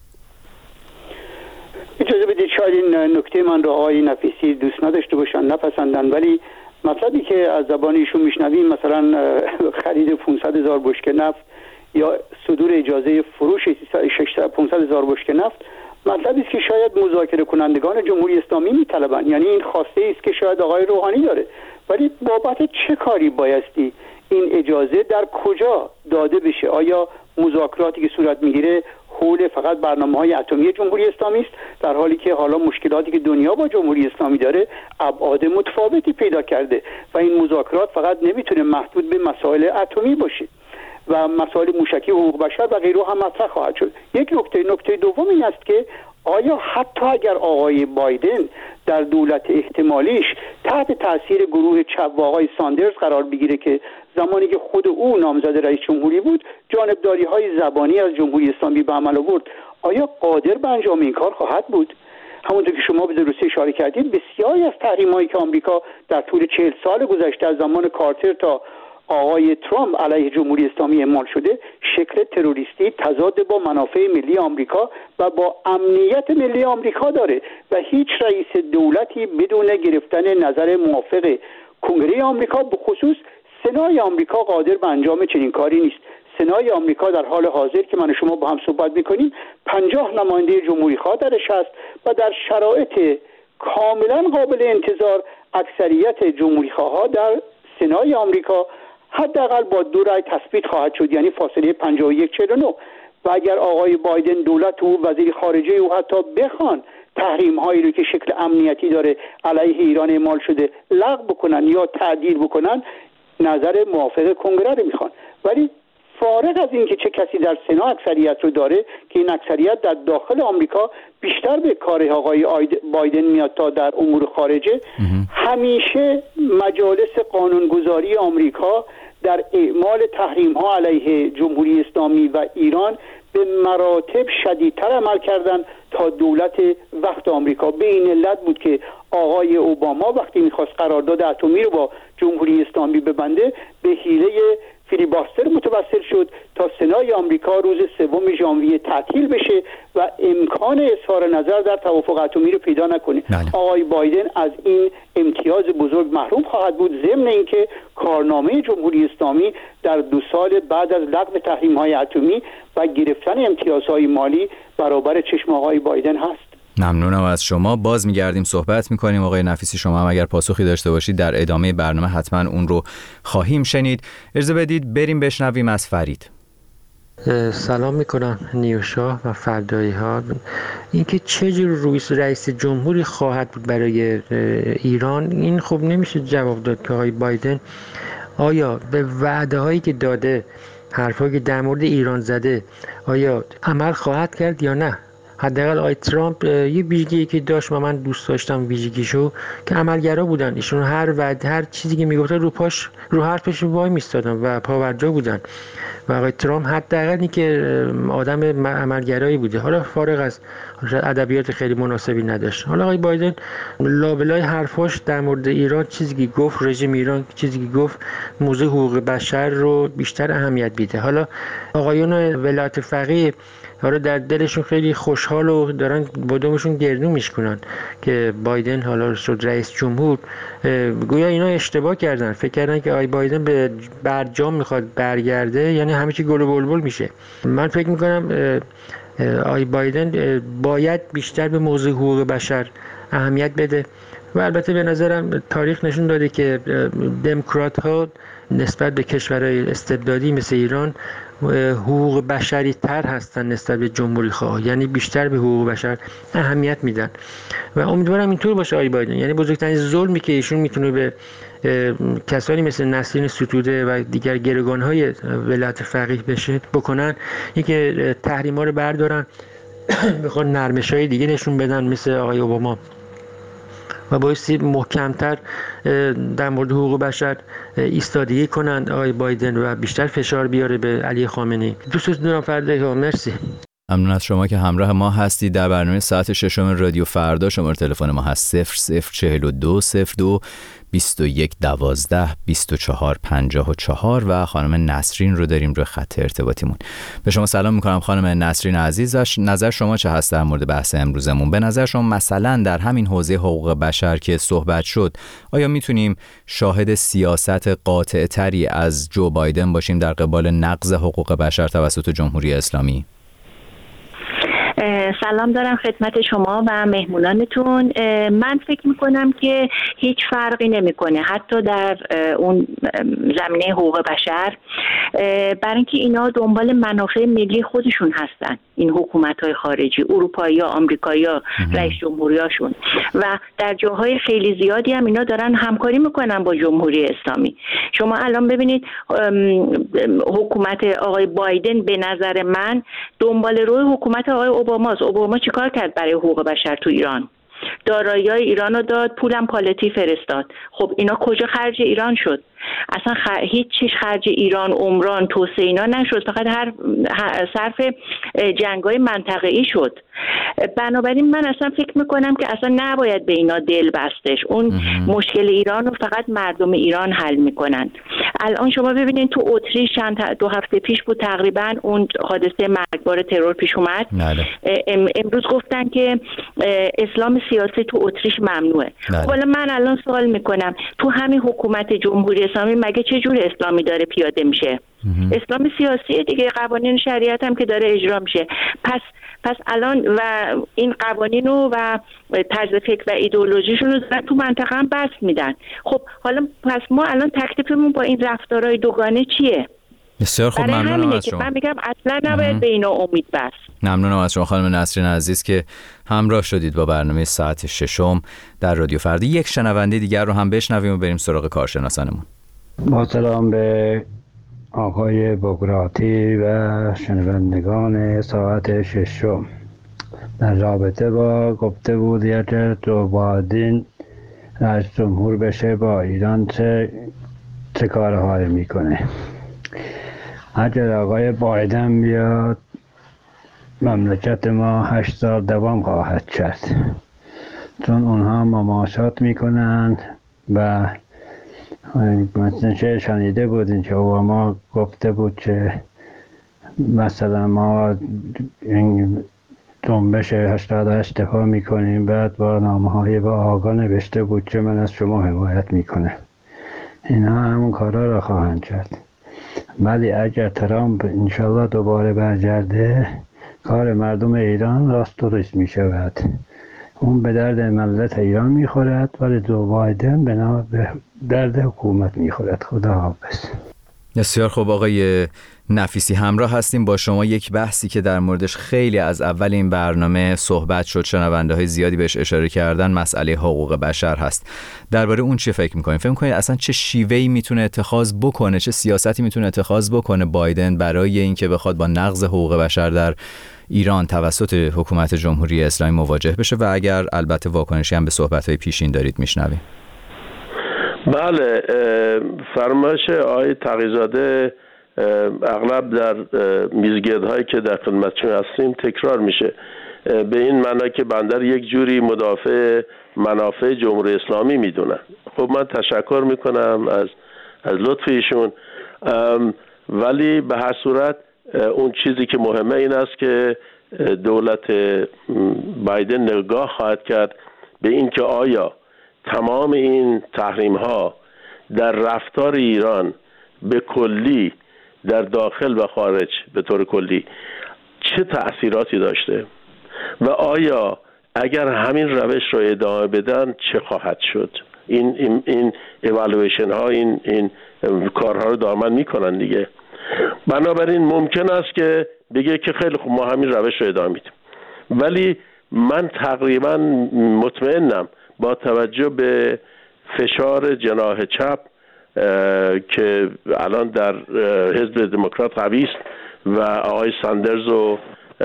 اجازه بدید شاید این نکته من رو آقای نفیسی دوست نداشته باشن، نپسندن، ولی مطلبی که از زبان ایشون میشنویم مثلا خرید پانصد هزار بشکه نفت یا صدور اجازه فروش پانصد هزار بشکه نفت مطلبی است که شاید مذاکره کنندگان جمهوری اسلامی میطلبن، یعنی این خواسته است که شاید آقای روحانی داره. ولی بابت چه کاری بایستی این اجازه در کجا داده بشه؟ آیا مذاکراتی که صورت میگیره حول فقط برنامه‌های اتمی جمهوری اسلامی است، در حالی که حالا مشکلاتی که دنیا با جمهوری اسلامی داره ابعاد متفاوتی پیدا کرده و این مذاکرات فقط نمیتونه محدود به مسائل اتمی باشه و مسائل موشکی و حقوق بشر و غیره هم مطرح خواهد شد. یک نکته نکته دوم این است که آیا حتی اگر آقای بایدن در دولت احتمالیش تحت تاثیر گروه چپ و آقای ساندرز قرار بگیره که زمانی که خود او نامزد رئیس جمهوری بود جانبداری های زبانی از جمهوری اسلامی به عمل آورد، آیا قادر به انجام این کار خواهد بود؟ همونطور که شما به درستی اشاره کردید بسیاری از تحریم‌هایی که آمریکا در طول چهل سال گذشته از زمان کارتر تا آقای ترامپ علیه جمهوری اسلامی اعمال شده شکل تروریستی تضاد با منافع ملی آمریکا و با امنیت ملی آمریکا داره و هیچ رئیس دولتی بدون گرفتن نظر موافق کنگره آمریکا به خصوص سنای آمریکا قادر به انجام چنین کاری نیست. سنای آمریکا در حال حاضر که من و شما با هم صحبت میکنیم پنجاه نماینده جمهوری خواه درش هست و در شرایط کاملا قابل انتظار اکثریت جمهوری خواه در سنای آمریکا حداقل با دو رای تثبیت خواهد شد، یعنی فاصله پنجاه و یک چهل و نه. و اگر آقای بایدن دولت او وزیر خارجه او حتی بخوان تحریم هایی رو که شکل امنیتی داره علیه ایران اعمال شده لغو بکنن یا تعدیل بکنن، نظر موافق کنگره رو میخوان. ولی فارغ از اینکه چه کسی در سنا اکثریت رو داره که این اکثریت در داخل آمریکا بیشتر به کار آقای بایدن میاد تا در امور خارجه، همیشه مجالس قانونگذاری آمریکا در اعمال تحریم ها علیه جمهوری اسلامی و ایران به مراتب شدیدتر عمل کردن تا دولت وقت آمریکا. به این علت بود که آقای اوباما وقتی میخواست قرارداد اتمی رو با جمهوری اسلامی ببنده به حیله فیلیباستر متوسل شد تا سنای آمریکا روز سوم ژانویه تعطیل بشه و امکان اظهار نظر در توافق اتمی رو پیدا نکنه. بله. آقای بایدن از این امتیاز بزرگ محروم خواهد بود، ضمن اینکه کارنامه جمهوری اسلامی در دو سال بعد از لغو تحریم‌های اتمی و گرفتن امتیازهای مالی برابر چشم آقای بایدن هست. ممنونم از شما. باز میگردیم صحبت میکنیم. آقای نفیسی شما هم اگر پاسخی داشته باشید در ادامه برنامه حتما اون رو خواهیم شنید. اجازه بدید بریم بشنویم از فرید. سلام میکنم نیوشا و فردایی ها. اینکه چه جور رئیس جمهوری خواهد بود برای ایران، این خب نمیشه جواب داد که آقای بایدن آیا به وعده هایی که داده، حرفایی که در مورد ایران زده، آیا عمل خواهد کرد یا نه. حداقل آقای ترامپ یه ویژگی که داشت و من دوست داشتم ویژگیشو که عملگرا بودن، ایشون هر وعده هر چیزی که میگفتن رو پاش رو حرفش وای میستادن و پاورجا بودن و آقای ترامپ حداقل این که آدم عملگرایی بوده. حالا فارغ از ادبیات خیلی مناسبی نداشت. حالا آقای بایدن لابلای حرفاش در مورد ایران چیزی که گفت، رژیم ایران چیزی که گفت، موضوع حقوق بشر رو بیشتر اهمیت میده. حالا آقایون ولایت فقیه حالا در دلشون خیلی خوشحال و دارن بادامشون گردون میشکنن که بایدن حالا شد رئیس جمهور. گویا اینا اشتباه کردن، فکر کردن که آی بایدن به برجام میخواد برگرده، یعنی همه چی گل و بلبل میشه. من فکر میکنم آی بایدن باید بیشتر به موضوع حقوق بشر اهمیت بده و البته به نظرم تاریخ نشون داده که دموکرات ها نسبت به کشورهای استبدادی مثل ایران حقوق بشری تر هستن نسبت به جمهوری خواه، یعنی بیشتر به حقوق بشر اهمیت میدن و امیدوارم اینطور باشه آقای بایدن. یعنی بزرگترین ظلمی که ایشون میتونه به کسانی مثل نسرین ستوده و دیگر گروگانهای ولایت فقیه بشه بکنن این که تحریما رو بردارن بخوان نرمش‌های دیگه نشون بدن مثل آقای اوباما و بایستی محکمتر در مورد حقوق بشر ایستادگی کنند آقای بایدن و بیشتر فشار بیاره به علی خامنه‌ای. دوستتون دارم فردایی ها. مرسی. ممنون از شما که همراه ما هستید در برنامه ساعت ششم رادیو فردا. شماره تلفن ما هست صفر صفر چهل و دو صفر دو بیست و یک دوازده بیست و چهار پنجاه و چهار و خانم نسرین رو داریم روی خط ارتباطیمون. به شما سلام میکنم خانم نسرین عزیز. نظر شما چه هست در مورد بحث امروزمون؟ به نظر شما مثلا در همین حوزه حقوق بشر که صحبت شد، آیا میتونیم شاهد سیاست قاطع تری از جو بایدن باشیم در قبال نقض حقوق بشر توسط جمهوری اسلامی؟ سلام دارم خدمت شما و مهمونانتون. من فکر میکنم که هیچ فرقی نمیکنه حتی در اون زمینه حقوق بشر، برای اینکه اینا دنبال منافع ملی خودشون هستن، این حکومت‌های خارجی، اروپایی ها، آمریکایی ها، رئیس جمهوریاشون، و در جاهای خیلی زیادی هم اینا دارن همکاری میکنن با جمهوری اسلامی. شما الان ببینید حکومت آقای بایدن به نظر من دنبال روی حکومت آقای اوباماست. اوباما چیکار کرد برای حقوق بشر تو ایران؟ دارایی‌های ایران رو داد، پولم پالتی فرستاد. خب اینا کجا خرج ایران شد؟ اصلا خ... هیچ چیز خرج ایران، عمران، توسعه اینا نشد، فقط هر صرف جنگ‌های منطقه‌ای شد. بنابراین من اصلا فکر میکنم که اصلا نباید به اینا دل بستش. اون مشکل ایران رو فقط مردم ایران حل میکنن. الان شما ببینید تو اتریش چند دو هفته پیش بود تقریبا اون حادثه مرگبار ترور پیش اومد. ام... امروز گفتن که اسلام سیاسی تو اتریش ممنوعه. حالا من الان سوال میکنم تو همین حکومت جمهوری اسلامی مگه چه جور اسلامی داره پیاده میشه؟ اسلام سیاسی دیگه، قوانین شریعت هم که داره اجرا میشه. پس پس الان و این قوانین و طرز فکر و ایدئولوژیشون رو دارن تو منطقه هم بس میدن. خب حالا پس ما الان تکلیفمون با این رفتارهای دوگانه چیه؟ بسیار خوب، ممنونم از شما. من میگم اصلا نباید به اینا امید بست. ممنونم از شما خانم نسرین عزیز که همراه شدید با برنامه ساعت ششم در رادیو فردا. یک شنونده دیگر رو هم بشنویم و بریم سراغ کارشناسانمون. با سلام به آقای بوگراتی و شنوندگان ساعت ششم، در رابطه با گفته بود اگر جو بایدن رئیس جمهور بشه با ایران چه چه کارهایی میکنه. اگر آقای بایدن بیاد مملکت ما هشت سال دوام خواهد کرد، چون اونها مماشات میکنن و مثلا چه شنیده بودین که اوباما گفته بود که مثلا ما جنبش هشتاد و هشت دفاع میکنیم، بعد با نامه های با آقا نوشته بود که من از شما حمایت میکنه. اینها همون کارا را خواهند کرد. ولی اگر ترامپ انشالله دوباره برگرده، کار مردم ایران راست درست میشود. اون به درد ملت ایران میخورد ولی جو بایدن به درد حکومت میخورد. خدا حافظ. بسیار خوب آقای نفیسی، همراه هستیم با شما. یک بحثی که در موردش خیلی از اول این برنامه صحبت شد، شنونده های زیادی بهش اشاره کردن، مسئله حقوق بشر هست. درباره اون چی فکر میکنید؟ فکر میکنید اصلا چه شیوهی میتونه اتخاذ بکنه، چه سیاستی میتونه اتخاذ بکنه بایدن برای اینکه بخواد با نقض حقوق بشر در ایران توسط حکومت جمهوری اسلامی مواجه بشه؟ و اگر البته واکنشی هم به صحبت‌های پیشین دارید میشنویم. بله، فرمایش آقای تقی‌زاده اغلب در میزگردهایی که در خدمتشون هستیم تکرار میشه، به این معنی که بندر یک جوری مدافع منافع جمهوری اسلامی میدونن. خب من تشکر میکنم از از لطف ایشون، ولی به هر صورت اون چیزی که مهمه این است که دولت بایدن نگاه خواهد کرد به این که آیا تمام این تحریم ها در رفتار ایران به کلی در داخل و خارج به طور کلی چه تأثیراتی داشته و آیا اگر همین روش رو ادامه بدن چه خواهد شد. این این این ایوالویشن ها این این کارها رو دائما میکنن دیگه. بنابراین ممکن است که بگه که خیلی خوب ما همین روش رو ادامه میدیم، ولی من تقریبا مطمئنم با توجه به فشار جناح چپ که الان در حزب دموکرات قوی است و آقای ساندرز و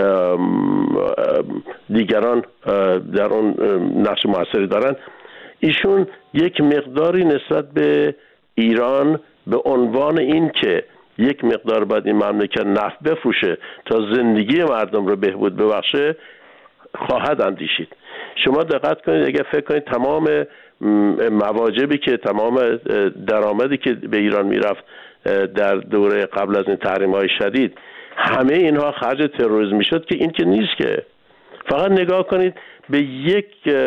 دیگران در اون نقش موثری دارن، ایشون یک مقداری نسبت به ایران به عنوان این که یک مقدار باید این مملکت نفت بفروشه تا زندگی مردم رو بهبود ببخشه خواهد اندیشید. شما دقت کنید، اگر فکر کنید تمام مواجبی که تمام درآمدی که به ایران میرفت در دوره قبل از این تحریم‌های شدید همه اینها خرج تروریسم میشد، که این که نیست. که فقط نگاه کنید به یک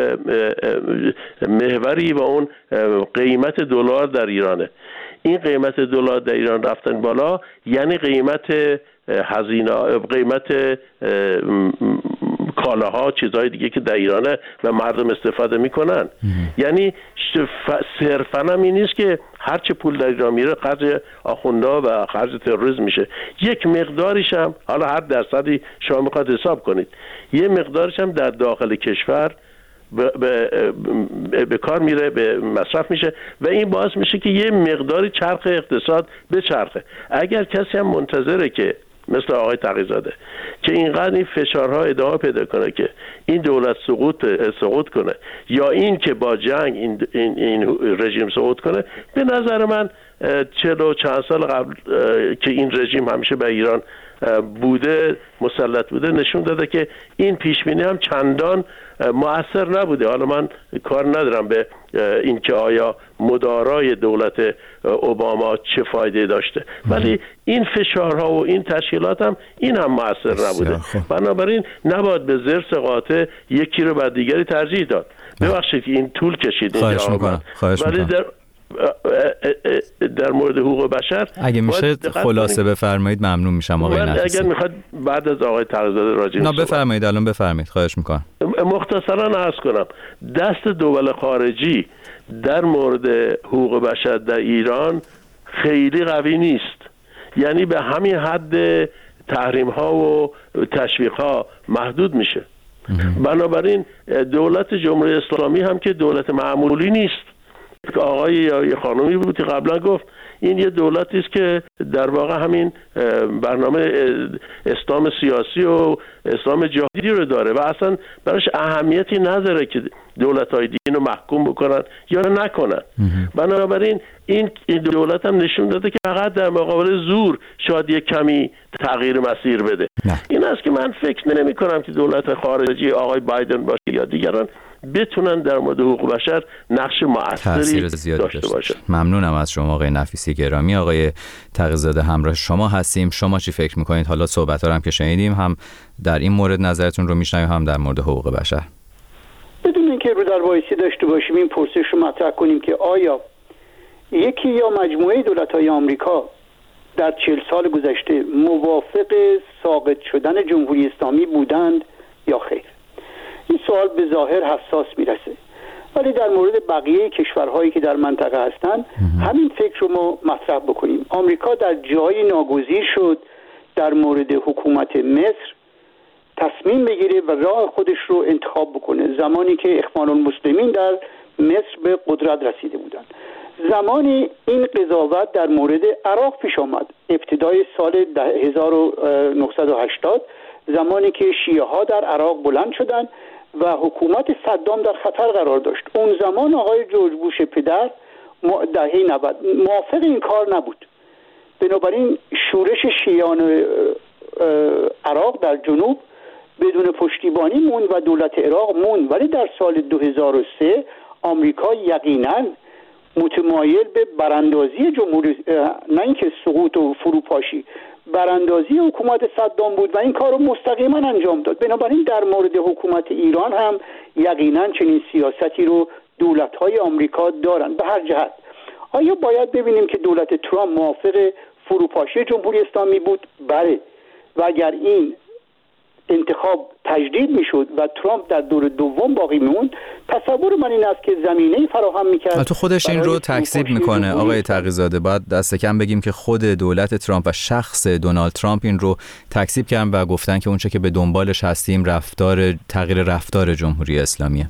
محوری و اون قیمت دلار در ایرانه. این قیمت دلار در ایران رفتن بالا یعنی قیمت هزینه، قیمت کالاها، چیزهای دیگه که در ایرانه و مردم استفاده میکنن. یعنی صرفاً هم این نیست که هرچه پول در ایران میره خرج آخوندا و خرج تروریسم میشه. یک مقداریش هم، حالا هر درصدی شما میخواد حساب کنید، یه مقدارش هم در داخل کشور به, به, به کار میره، به مصرف میشه و این باعث میشه که یه مقداری چرخ اقتصاد به چرخه. اگر کسی هم منتظره که مثل آقای تقی‌زاده که اینقدر این فشارها ادامه پیدا کنه که این دولت سقوط سقوط کنه یا این که با جنگ این این, این رژیم سقوط کنه، به نظر من چهل و چند سال قبل که این رژیم همیشه به ایران بوده، مسلط بوده، نشون داده که این پیشبینی هم چندان مؤثر نبوده. حالا من کار ندارم به این که آیا مدارای دولت اوباما چه فایده داشته، ولی این فشارها و این تشکیلات هم این هم مؤثر نبوده. بنابراین نباید به زرس قاطع یکی رو بعد دیگری ترجیح داد. ببخشید این طول کشید اینجا، ولی در در مورد حقوق بشر اگه میشه خلاصه بفرمایید ممنون میشم آقای نفیسی. اگر میخواد بعد از آقای تقی‌زاده راجع نه بفرمایید، الان بفرمایید، خواهش میکنم. مختصرا عرض کنم، دست دول خارجی در مورد حقوق بشر در ایران خیلی قوی نیست، یعنی به همین حد تحریم ها و تشویق ها محدود میشه. بنابراین دولت جمهوری اسلامی هم که دولت معمولی نیست، آقای یا یه خانمی بود که قبلا گفت این یه دولتی است که در واقع همین برنامه اسلام سیاسی و اسلام جهادی رو داره و اصلا براش اهمیتی نداره که دولت‌های دین رو محکوم بکنن یا نکنن. بنابراین این دولت هم نشون داده که فقط در مقابل زور شاید یک کمی تغییر مسیر بده. نه. این است که من فکر نمی کنم که دولت خارجی آقای بایدن باشه یا دیگران بتونن در مورد حقوق بشر نقش مؤثری داشته باشن. ممنونم از شما آقای نفیسی گرامی. آقای تقی‌زاده همراه شما هستیم. شما چی فکر میکنید؟ حالا صحبت‌ها رو هم که شنیدیم، هم در این مورد نظرتون رو میشنویم، هم در مورد حقوق بشر. بدون اینکه رو در وایسی داشته باشیم این پرسش رو مطرح کنیم که آیا یکی یا مجموعه دولت‌های آمریکا در چهل سال گذشته موافق ساقط شدن جمهوری اسلامی بودند یا خیر؟ این سوال به ظاهر حساس میرسه، ولی در مورد بقیه کشورهایی که در منطقه هستند همین فکر رو ما مطرح بکنیم. آمریکا در جایی ناگزیر شد در مورد حکومت مصر تصمیم بگیره و راه خودش رو انتخاب بکنه، زمانی که اخوان المسلمین در مصر به قدرت رسیده بودند. زمانی این قضاوت در مورد عراق پیش آمد، ابتدای سال هزار و نهصد و هشتاد، زمانی که شیعه ها در عراق بلند شدند و حکومت صدام در خطر قرار داشت. اون زمان آقای جورج بوش پدر دهه نود موافق این کار نبود. بنابراین شورش شیعیان عراق در جنوب بدون پشتیبانی موند و دولت عراق موند، ولی در سال دو هزار و سه آمریکا یقیناً متمایل به براندازی جمهوری، نه اینکه سقوط و فروپاشی، براندازی حکومت صدام بود و این کار رو مستقیما انجام داد. بنابراین در مورد حکومت ایران هم یقینا چنین سیاستی رو دولت‌های آمریکا دارن. به هر جهت آیا باید ببینیم که دولت ترامپ موافق فروپاشی جمهوری اسلامی بود؟ بله. و اگر این انتخاب تجدید میشد و ترامپ در دور دوم باقی میموند، تصور من این است که زمینه فراهم میکرد. تو خودش این رو تکذیب میکنه آقای تقی‌زاده. باید دست کم بگیم که خود دولت ترامپ و شخص دونالد ترامپ این رو تکذیب کردن و گفتن که اونچه که به دنبالش هستیم رفتار تغییر رفتار جمهوری اسلامیه.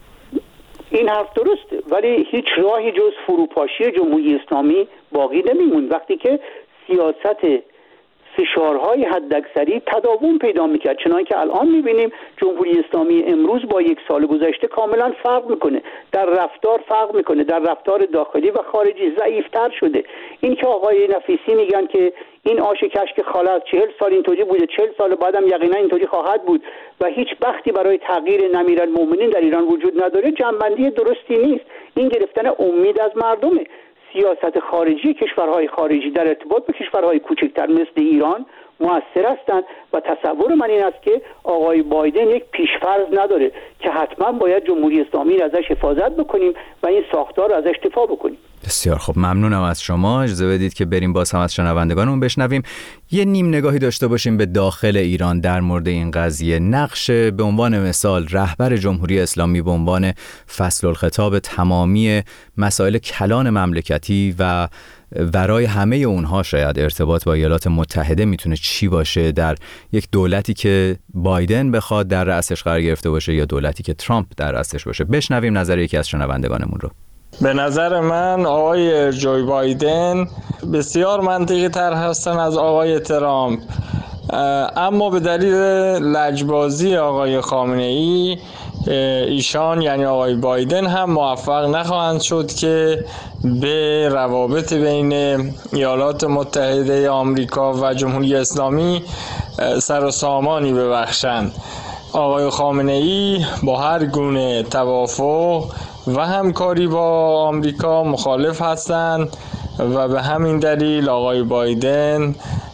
این حرف درسته، ولی هیچ راهی جز فروپاشی جمهوری اسلامی باقی نمیموند وقتی که سیاست فشارهای حداکثری تداوم پیدا میکرد. چنانکه که الان میبینیم جمهوری اسلامی امروز با یک سال گذشته کاملا فرق میکنه، در رفتار فرق میکنه، در رفتار داخلی و خارجی ضعیفتر شده. این که آقای نفیسی میگن که این آش کشک خاله از چهل سال اینطوری بوده، چهل سال بعدم یقینا اینطوری خواهد بود و هیچ بختی برای تغییر نمیرالمومنین در ایران وجود نداره، جنبندی درستی نیست. این گرفتن امید از مردمه. سیاست خارجی کشورهای خارجی در ارتباط با کشورهای کوچکتر مثل ایران مؤثر هستند و تصور من این است که آقای بایدن یک پیشفرض نداره که حتما باید جمهوری اسلامی را ازش حفاظت بکنیم و این ساختار را ازش دفاع بکنیم. بسیار خوب، ممنونم از شما. اجازه بدید که بریم باز هم از شنوندگانمون بشنویم، یه نیم نگاهی داشته باشیم به داخل ایران در مورد این قضیه. نقش به عنوان مثال رهبر جمهوری اسلامی به عنوان فصل الخطاب تمامی مسائل کلان مملکتی و ورای همه اونها شاید ارتباط با ایالات متحده میتونه چی باشه در یک دولتی که بایدن بخواد در رأسش قرار گرفته باشه یا دولتی که ترامپ در رأسش باشه. بشنویم نظر یکی از شنوندگانمون رو. به نظر من آقای جو بایدن بسیار منطقی تر هستن از آقای ترامپ، اما به دلیل لجبازی آقای خامنه ای ایشان یعنی آقای بایدن هم موفق نخواهند شد که به روابط بین ایالات متحده آمریکا و جمهوری اسلامی سر و سامانی ببخشند. آقای خامنه ای با هر گونه توافق و همکاری با آمریکا مخالف هستند و به همین دلیل آقای بایدن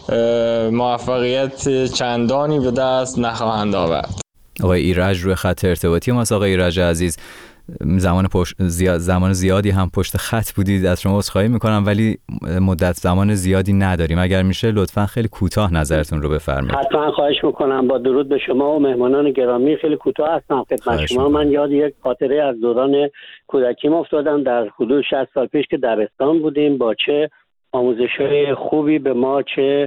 موفقیت چندانی به دست نخواهند آورد. آقای ایرج روی خط ارتباطی ما. آقای ایرج عزیز، زمان پشت زیاد زمان زیادی هم پشت خط بودید، از شما عذرخواهی میکنم ولی مدت زمان زیادی نداریم. اگر میشه لطفاً خیلی کوتاه نظرتون رو بفرمایید. حتما خواهش میکنم. با درود به شما و مهمانان گرامی، خیلی کوتاه هستم خدمت شما. من یاد یک خاطره از دوران کودکیم افتادم. در حدود شصت سال پیش که دبستان بودیم، با چه آموزش‌های خوبی به ما، چه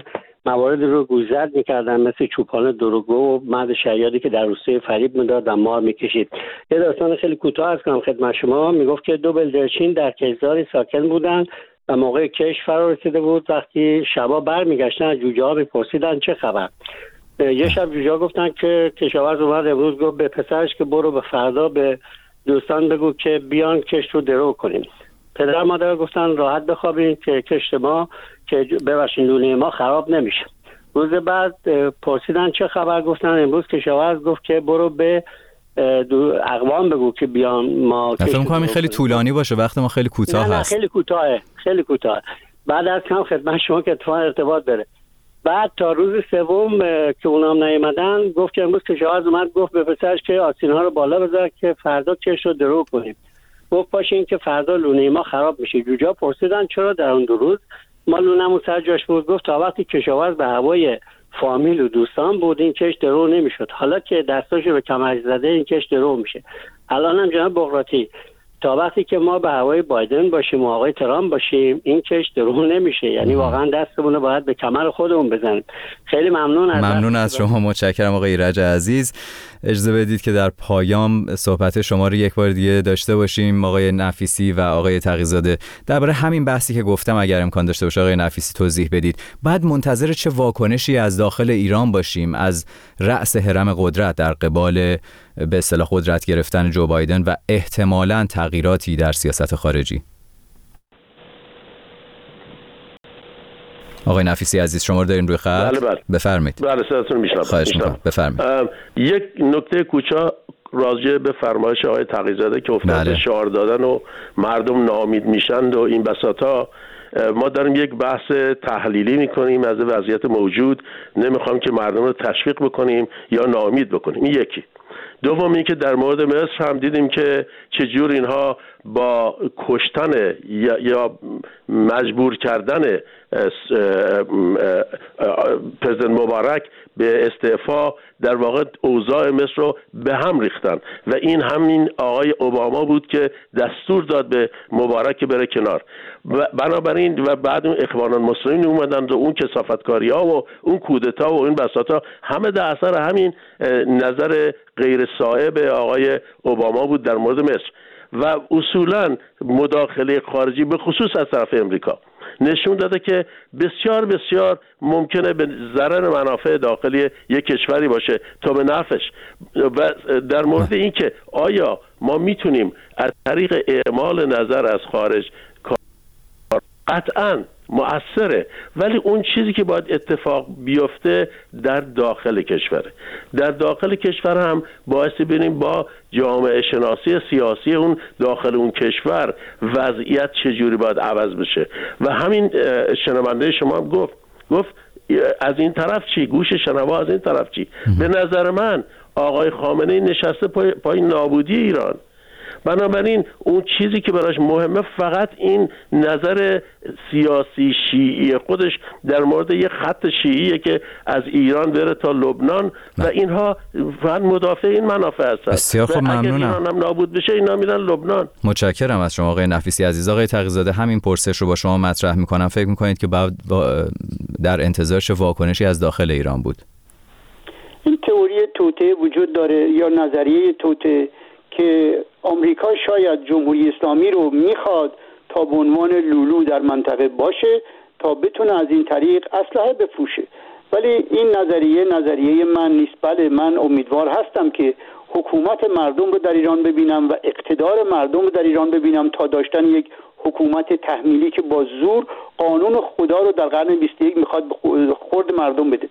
موارد رو گوزد میکردن، مثل چوپان دروگو و مرد شیادی که در روسیه فریب میداد و مار میکشید. یه داستان خیلی کوتاه از کنم خدمت شما. میگفت که دو بلدرچین در کشتزاری ساکن بودن و موقع کش فرا رسیده بود. وقتی شبا برمیگشتن از جوجه ها میپرسیدن چه خبر. یه شب جوجه ها گفتن که کشاورز اومد امروز، گفت به پسرش که برو به فردا به دوستان بگو که بیان کشت رو درو کنیم. پدر مادر گفتن راحت بخوابین که کشت ما که ببخشید لونه ما خراب نمیشه. روز بعد پرسیدن چه خبر، گفتن امروز کشاورز گفت که برو به اقوام بگو که بیان ما کشت. فکر می‌کنم خیلی طولانی باشه، وقت ما خیلی کوتاه هست. نه نه خیلی کوتاهه، خیلی کوتاه. بعد از کم خدمت شما که اتفاقا ارتباط داره. بعد تا روز سوم که اونام نیومدن گفت که امروز کشاورز اومد گفت به پسرش که آستین‌ها رو بالا بذار که فردا کشت رو درو کنیم. گفت باشه این که فردا لونه ما خراب میشه. جوجا پرسیدن چرا در اون دو روز ما لونمون سر جاش بود. گفت تا وقتی کشاورز به هوای فامیل و دوستان بود این کشت درو نمیشد، حالا که دستاشو به کمر زده این کشت درو میشه. الان هم جناب بغراتی تا وقتی که ما به هوای بایدن باشیم و آقای ترامپ باشیم این کشت درو نمیشه. یعنی واقعا دستمون رو باید به کمر خودمون بزنیم. خیلی ممنون از ممنون از شما، متشکرم آقای ایرج عزیز. اجازه بدید که در پایام صحبت شما رو یک بار دیگه داشته باشیم. آقای نفیسی و آقای تقی‌زاده درباره همین بحثی که گفتم اگر امکان داشته باشه آقای نفیسی توضیح بدید. بعد منتظر چه واکنشی از داخل ایران باشیم از رأس هرم قدرت در قبال به اصطلاح قدرت گرفتن جو بایدن و احتمالاً تغییراتی در سیاست خارجی؟ آقای نفیسی عزیز شما رو دارین روی خط؟ بله بله. بفرمایید. بله صداتون میشنوم. خواهش می‌کنم. بفرمایید. یک نکته کوچا راجع به فرمایش آقای تقی‌زاده که افتاد بله. شعار دادن و مردم ناامید میشن و این بساطا، ما داریم یک بحث تحلیلی میکنیم از وضعیت موجود، نمیخوام که مردم رو تشویق بکنیم یا ناامید بکنیم. این یکی. دوم این که در مورد مصر هم دیدیم که چجور اینها با کشتن یا, یا مجبور کردن پرزیدنت مبارک به استعفا در واقع اوضاع مصر رو به هم ریختن و این همین آقای اوباما بود که دستور داد به مبارک بره کنار. و بنابراین و بعد اون اخوان المسلمین اومدن و اون کثافتکاری ها و اون کودتا و این بساطا همه در اثر همین نظر غیر صائب آقای اوباما بود در مورد مصر. و اصولا مداخله خارجی به خصوص از طرف امریکا نشون داده که بسیار بسیار ممکنه به ضرر منافع داخلی یک کشوری باشه تا به نفعش. و در مورد این که آیا ما میتونیم از طریق اعمال نظر از خارج قطعاً مؤثره، ولی اون چیزی که باید اتفاق بیفته در داخل کشوره. در داخل کشور هم باعث بینیم با جامعه شناسی سیاسی اون داخل اون کشور وضعیت چجوری باید عوض بشه. و همین شنونده شما هم گفت گفت از این طرف چی، گوش شنوا از این طرف چی. به نظر من آقای خامنه‌ای نشسته پای, پای نابودی ایران. بنابراین اون چیزی که براش مهمه فقط این نظر سیاسی شیعی خودش در مورد یه خط شیعیه که از ایران بره تا لبنان و اینها فقط مدافع این منافع هستن. بسیار خب، ممنونم. اگر ایران هم نابود بشه اینا میرن لبنان. متشکرم از شما آقای نفیسی عزیز. آقای تقی‌زاده همین پرسش رو با شما مطرح میکنم. فکر میکنید که بعد در انتظارش واکنشی از داخل ایران بود؟ این تئوری توطئه وجود داره یا نظریه توطئه که آمریکا شاید جمهوری اسلامی رو میخواد تا به عنوان لولو در منطقه باشه تا بتونه از این طریق اسلحه بفروشه. ولی این نظریه نظریه من نیست. بله من امیدوار هستم که حکومت مردم رو در ایران ببینم و اقتدار مردم رو در ایران ببینم تا داشتن یک حکومت تحمیلی که با زور قانون خدا رو در قرن بیست و یک میخواد خورد مردم بده.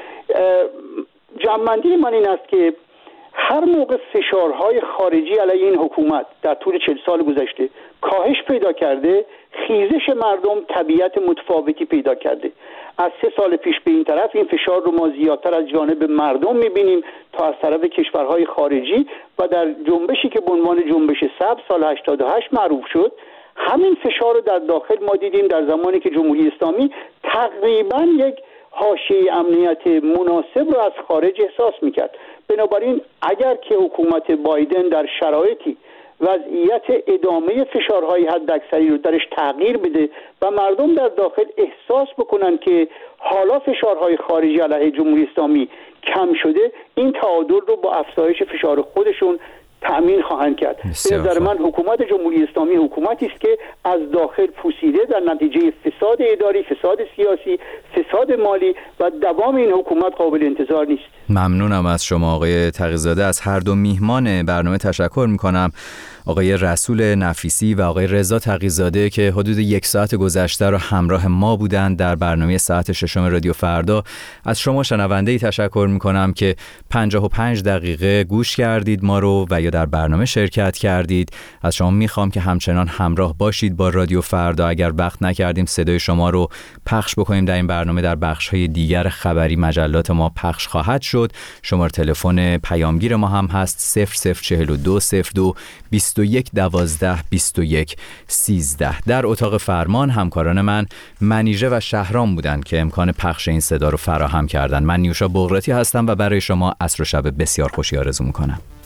جمع‌بندی من این است که هر موقع فشارهای خارجی علیه این حکومت در طول چهل سال گذشته کاهش پیدا کرده، خیزش مردم طبیعت متفاوتی پیدا کرده. از سه سال پیش به این طرف این فشار رو ما زیادتر از جانب مردم میبینیم تا از طرف کشورهای خارجی و در جنبشی که به عنوان جنبش سبز سال هشتاد و هشت معروف شد همین فشار رو در داخل ما دیدیم در زمانی که جمهوری اسلامی تقریبا یک حاشیه امنیت مناسب رو از خارج احساس میکرد. بنابراین اگر که حکومت بایدن در شرایطی وضعیت ادامه فشارهای حداکثری رو درش تغییر بده و مردم در داخل احساس بکنن که حالا فشارهای خارجی علیه جمهوری اسلامی کم شده، این تعادل رو با افزایش فشار خودشون تأمین خواهند کرد. به نظر من حکومت جمهوری اسلامی حکومتی است که از داخل پوسیده در نتیجه فساد اداری، فساد سیاسی، فساد مالی و دوام این حکومت قابل انتظار نیست. ممنونم از شما آقای تقی‌زاده. از هر دو میهمان برنامه تشکر میکنم، آقای رسول نفیسی و آقای رضا تقی‌زاده که حدود یک ساعت گذشته رو همراه ما بودند در برنامه ساعت ششم رادیو فردا. از شما شنونده‌ای تشکر میکنم که پنجاه و پنج دقیقه گوش کردید ما رو و یا در برنامه شرکت کردید. از شما میخوام که همچنان همراه باشید با رادیو فردا. اگر وقت نکردیم صدای شما رو پخش بکنیم در این برنامه، در بخش‌های دیگر خبری مجلات ما پخش خواهد شد. شماره تلفن پیامگیر ما هم هست صفر صفر چهل و دو صفر دو بیست و یک دوازده بیست و یک سیزده. در اتاق فرمان همکاران من منیژه و شهرام بودند که امکان پخش این صدا رو فراهم کردند. من نیوشا بغراتی هستم و برای شما عصر و شب بسیار خوشی آرزو میکنم.